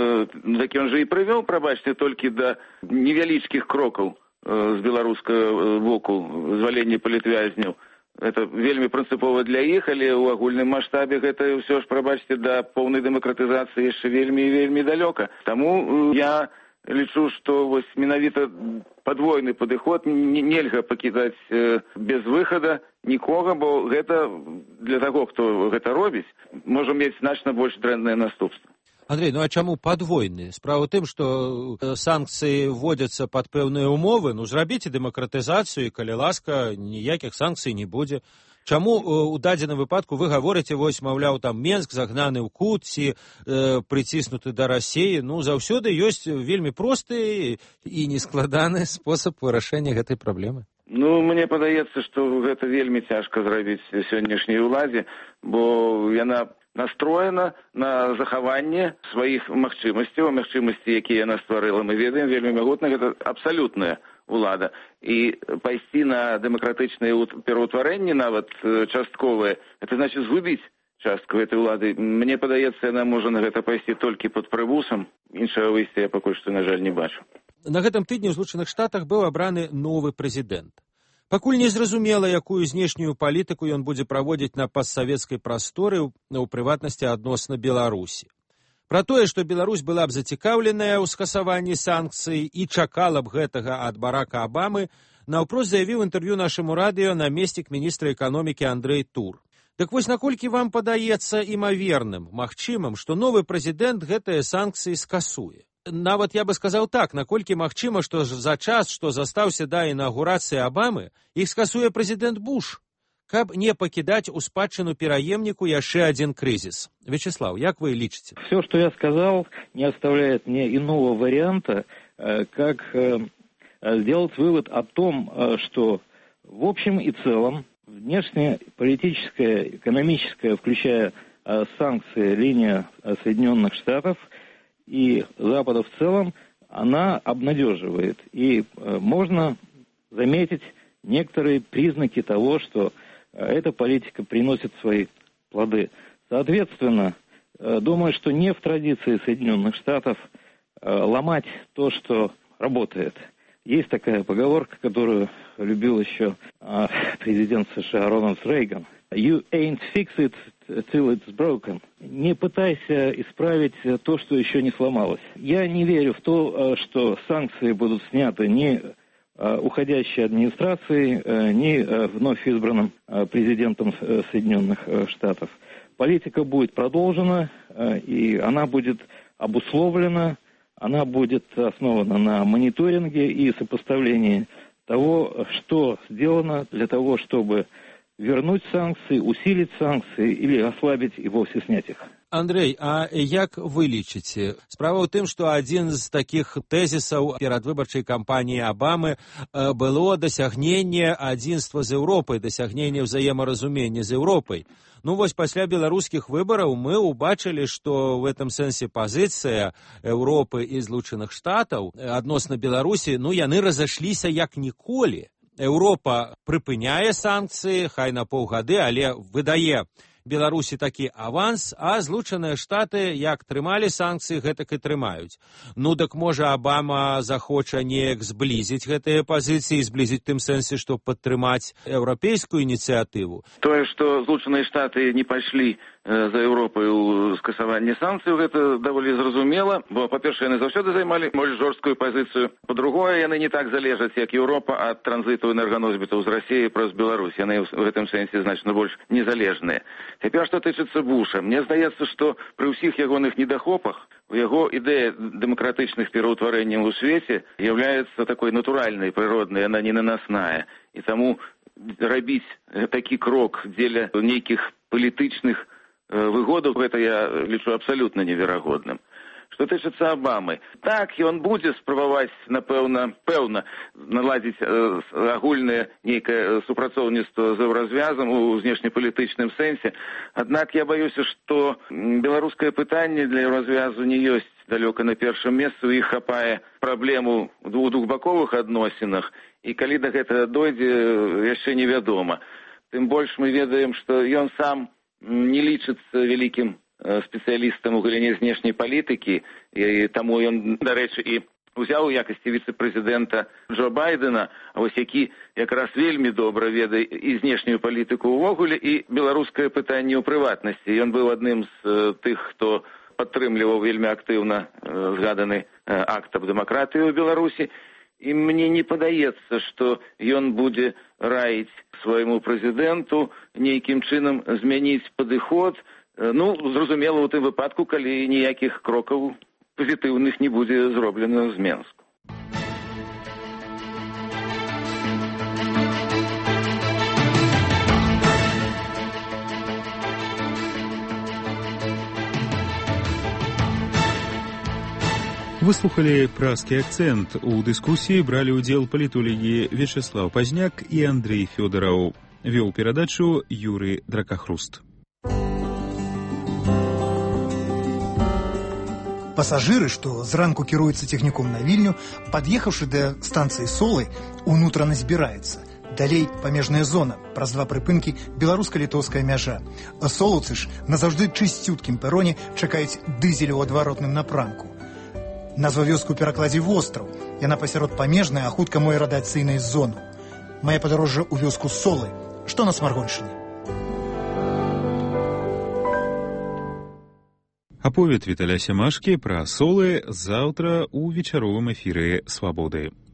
жа і прывёў, прабачце, толькі да невялічкіх крокаў з беларускага боку звалення палітвязняў. Это вельмі прынцыпова для іх, але ў агульным маштабе гэта ўсё ж, прабачце, да поўнай дэмакратызацыі яшчэ вельмі і вельмі далёка. Таму я лічу, што вось менавіта падвойны падыход нельга пакідаць без выхада нікога, бо гэта для таго, хто гэта робіць, можа мець значна больш дрэнныя наступствы. Андрей, а чаму падвойны? Справа ў тым, што санкцыі вводзяцца пад пэўныя умовы, зрабіце дэмакратызацыю, і калі ласка, ніякіх санкцый не будзе. Чаму у дадзеным выпадку вы гаворыце, вось, маўляў, там Менск загнаны ў кут, ці прыціснуты да Расіі? Заўсёды ёсць вельмі просты і нескладаны спосаб вырашэння гэтай праблемы. Мне падаецца, што гэта вельмі цяжка зрабіць сённяшняй уладзе, бо яна настроена на захаванне сваіх магчымасцяў, якія яна стварыла. Мы ведаем, вельмі магутна, гэта абсалютная улада. І пайсці на дэмакратычныя пераўтварэнні, нават частковыя, это значыць згубіць частку гэтай улады. Мне падаецца, яна можа на гэта пайсці толькі пад прымусам. Іншага выйсця я пакуль што, на жаль, не бачу. На гэтым тыдні ў Злучаных Штатах быў абраны новы прэзідэнт. Пакуль не зразумела, якую знешнюю палітыку ён будзе праводзіць на постсавецкай прасторы, у прыватнасці адносна Беларусі. Пра тое, што Беларусь была б зацікаўленая ў скасаванні санкцый і чакала б гэтага ад Барака Абамы, наўпрост заявіў інтэрв'ю нашаму радыё намеснік міністра эканомікі Андрэй Тур. Так вось, наколькі вам падаецца імаверным, магчымым, што новы прэзідэнт гэтыя санкцыі скасуе? Нават я бы сказаў так, наколькі магчыма, што за час, што застаўся да інаўгурацыі Абамы, іх скасуе прэзідэнт Буш, каб не пакідаць у спадчыну пераемніку яшчэ один кризис. Вячеслав, як вы лічыце? Все, что я сказал, не оставляет мне иного варианта, как сделать вывод о том, что в общем и целом внешнеполитическая, экономическая, включая санкции, линия Соединенных Штатов и Запада в целом, она обнадеживает. И можно заметить некоторые признаки того, что эта политика приносит свои плоды. Соответственно, думаю, что не в традиции Соединенных Штатов ломать то, что работает. Есть такая поговорка, которую любил еще президент США Рональд Рейган. You ain't fix it till it's broken. Не пытайся исправить то, что еще не сломалось. Я не верю в то, что санкции будут сняты ни уходящей администрацией, ни вновь избранным президентом Соединенных Штатов. Политика будет продолжена, и она будет обусловлена, она будет основана на мониторинге и сопоставлении того, что сделано для того, чтобы вернуть санкции, усилить санкции или ослабить и вовсе снять их. Андрей, а як вы лічыце? Справа ў тым, што адзін з такіх тэзісаў перадвыбарчай кампаніі Абамы было дасягненне адзінства з Еўропай, дасягненне ўзаемаразумення з Еўропай. Ну вось пасля беларускіх выбараў мы ўбачылі, што в этом сэнсе пазіцыя Еўропы і Злучаных Штатаў адносна Беларусі, яны разышліся як ніколі. Еўропа прыпыняе санкцыі, хай на паўгады, але выдае Беларусі такі аванс, а Злучаныя Штаты як трымалі санкцыі, гэтак і трымаюць. Так можа Абама захоча неяк зблізіць гэтыя пазіцыі, зблізіць тым сэнсе, што падтрымаць еўрапейскую ініцыятыву. Тое, што Злучаныя Штаты не пайшлі за Еўропай у скасаванне санкцый, гэта даволі зразумела, бо, па-першае, яны заўсёды займалі больш жорсткую пазіцыю. Па-другое, яны не так залежаць, як Еўропа, ад транзіту энерганосьбітаў з Расіі праз Беларусь. Яны ў гэтым сэнсе значна больш незалежныя. Цяпер, што тычыцца Буша, мне здаецца, што пры ўсіх ягоных недахопах у яго ідэя дэмакратычных пераўтварэнняў у свеце з'яўляецца такой натуральнай, прыроднай, яна ненанасная. І таму рабіць такі крок дзеля нейкіх палітычных выгодаў, гэта я лічу абсалютна неверагодным. Што тычыцца Абамы, так, ён будзе спрабаваць, пэўна, наладзіць агульнае нейкае супрацоўніцтва з еўразвязам у знешнепалітычным сэнсе. Аднак я баюся, што беларускае пытанне для еўразвязу не ёсць далёка на першым месцы. У іх хапае праблему ў двухбаковых адносінах, і калі да гэтага дойдзе, яшчэ невядома. Тым больш мы ведаем, што ён сам не лічыцца вялікім спецыялістам у галіне знешняй палітыкі, і таму ён, дарэчы, і ўзяў у якасці віцэ-прэзідэнта Джо Байдена, які якраз вельмі добра ведае і знешнюю палітыку ўвогуле, і беларускае пытанне ў прыватнасці. Ён быў адным з тых, хто падтрымліваў вельмі актыўна згаданы акт аб дэмакратыі ў Беларусі. І мне не падаецца, што ён будзе раіць свайму прэзідэнту нейкім чынам змяніць падыход. Зразумела, у тым выпадку, калі ніякіх крокаў пазітыўных не будзе зроблена з Менску. Выслухали «Пражскі акцэнт». У дыскусіі бралі ўдзел палітолагі Вячеслав Пазняк і Андрей Фёдораў. Вёў перадачу Юрый Дракахруст. Пасажыры, што зранку кіруюцца цягніком на Вільню, пад'ехаўшы да станцыі Солы, унутрана збіраецца. Далей памежная зона, праз 2 прыпынкі беларуска-літоўская мяжа. Солуцы ж назаўжды чысцюткім пероне чакаюць дызель у адваротным напрамку. Назва вёску ў перакладзе востраў. Яна пасярод памежнай, а хутка мо і радыацыйнай зону. Мае падарожжа ў вёску Солы. Што на Смаргоншчыне? Аповед Віталя Сямашкі пра Солы заўтра ў вечаровым эфіры «Свабоды».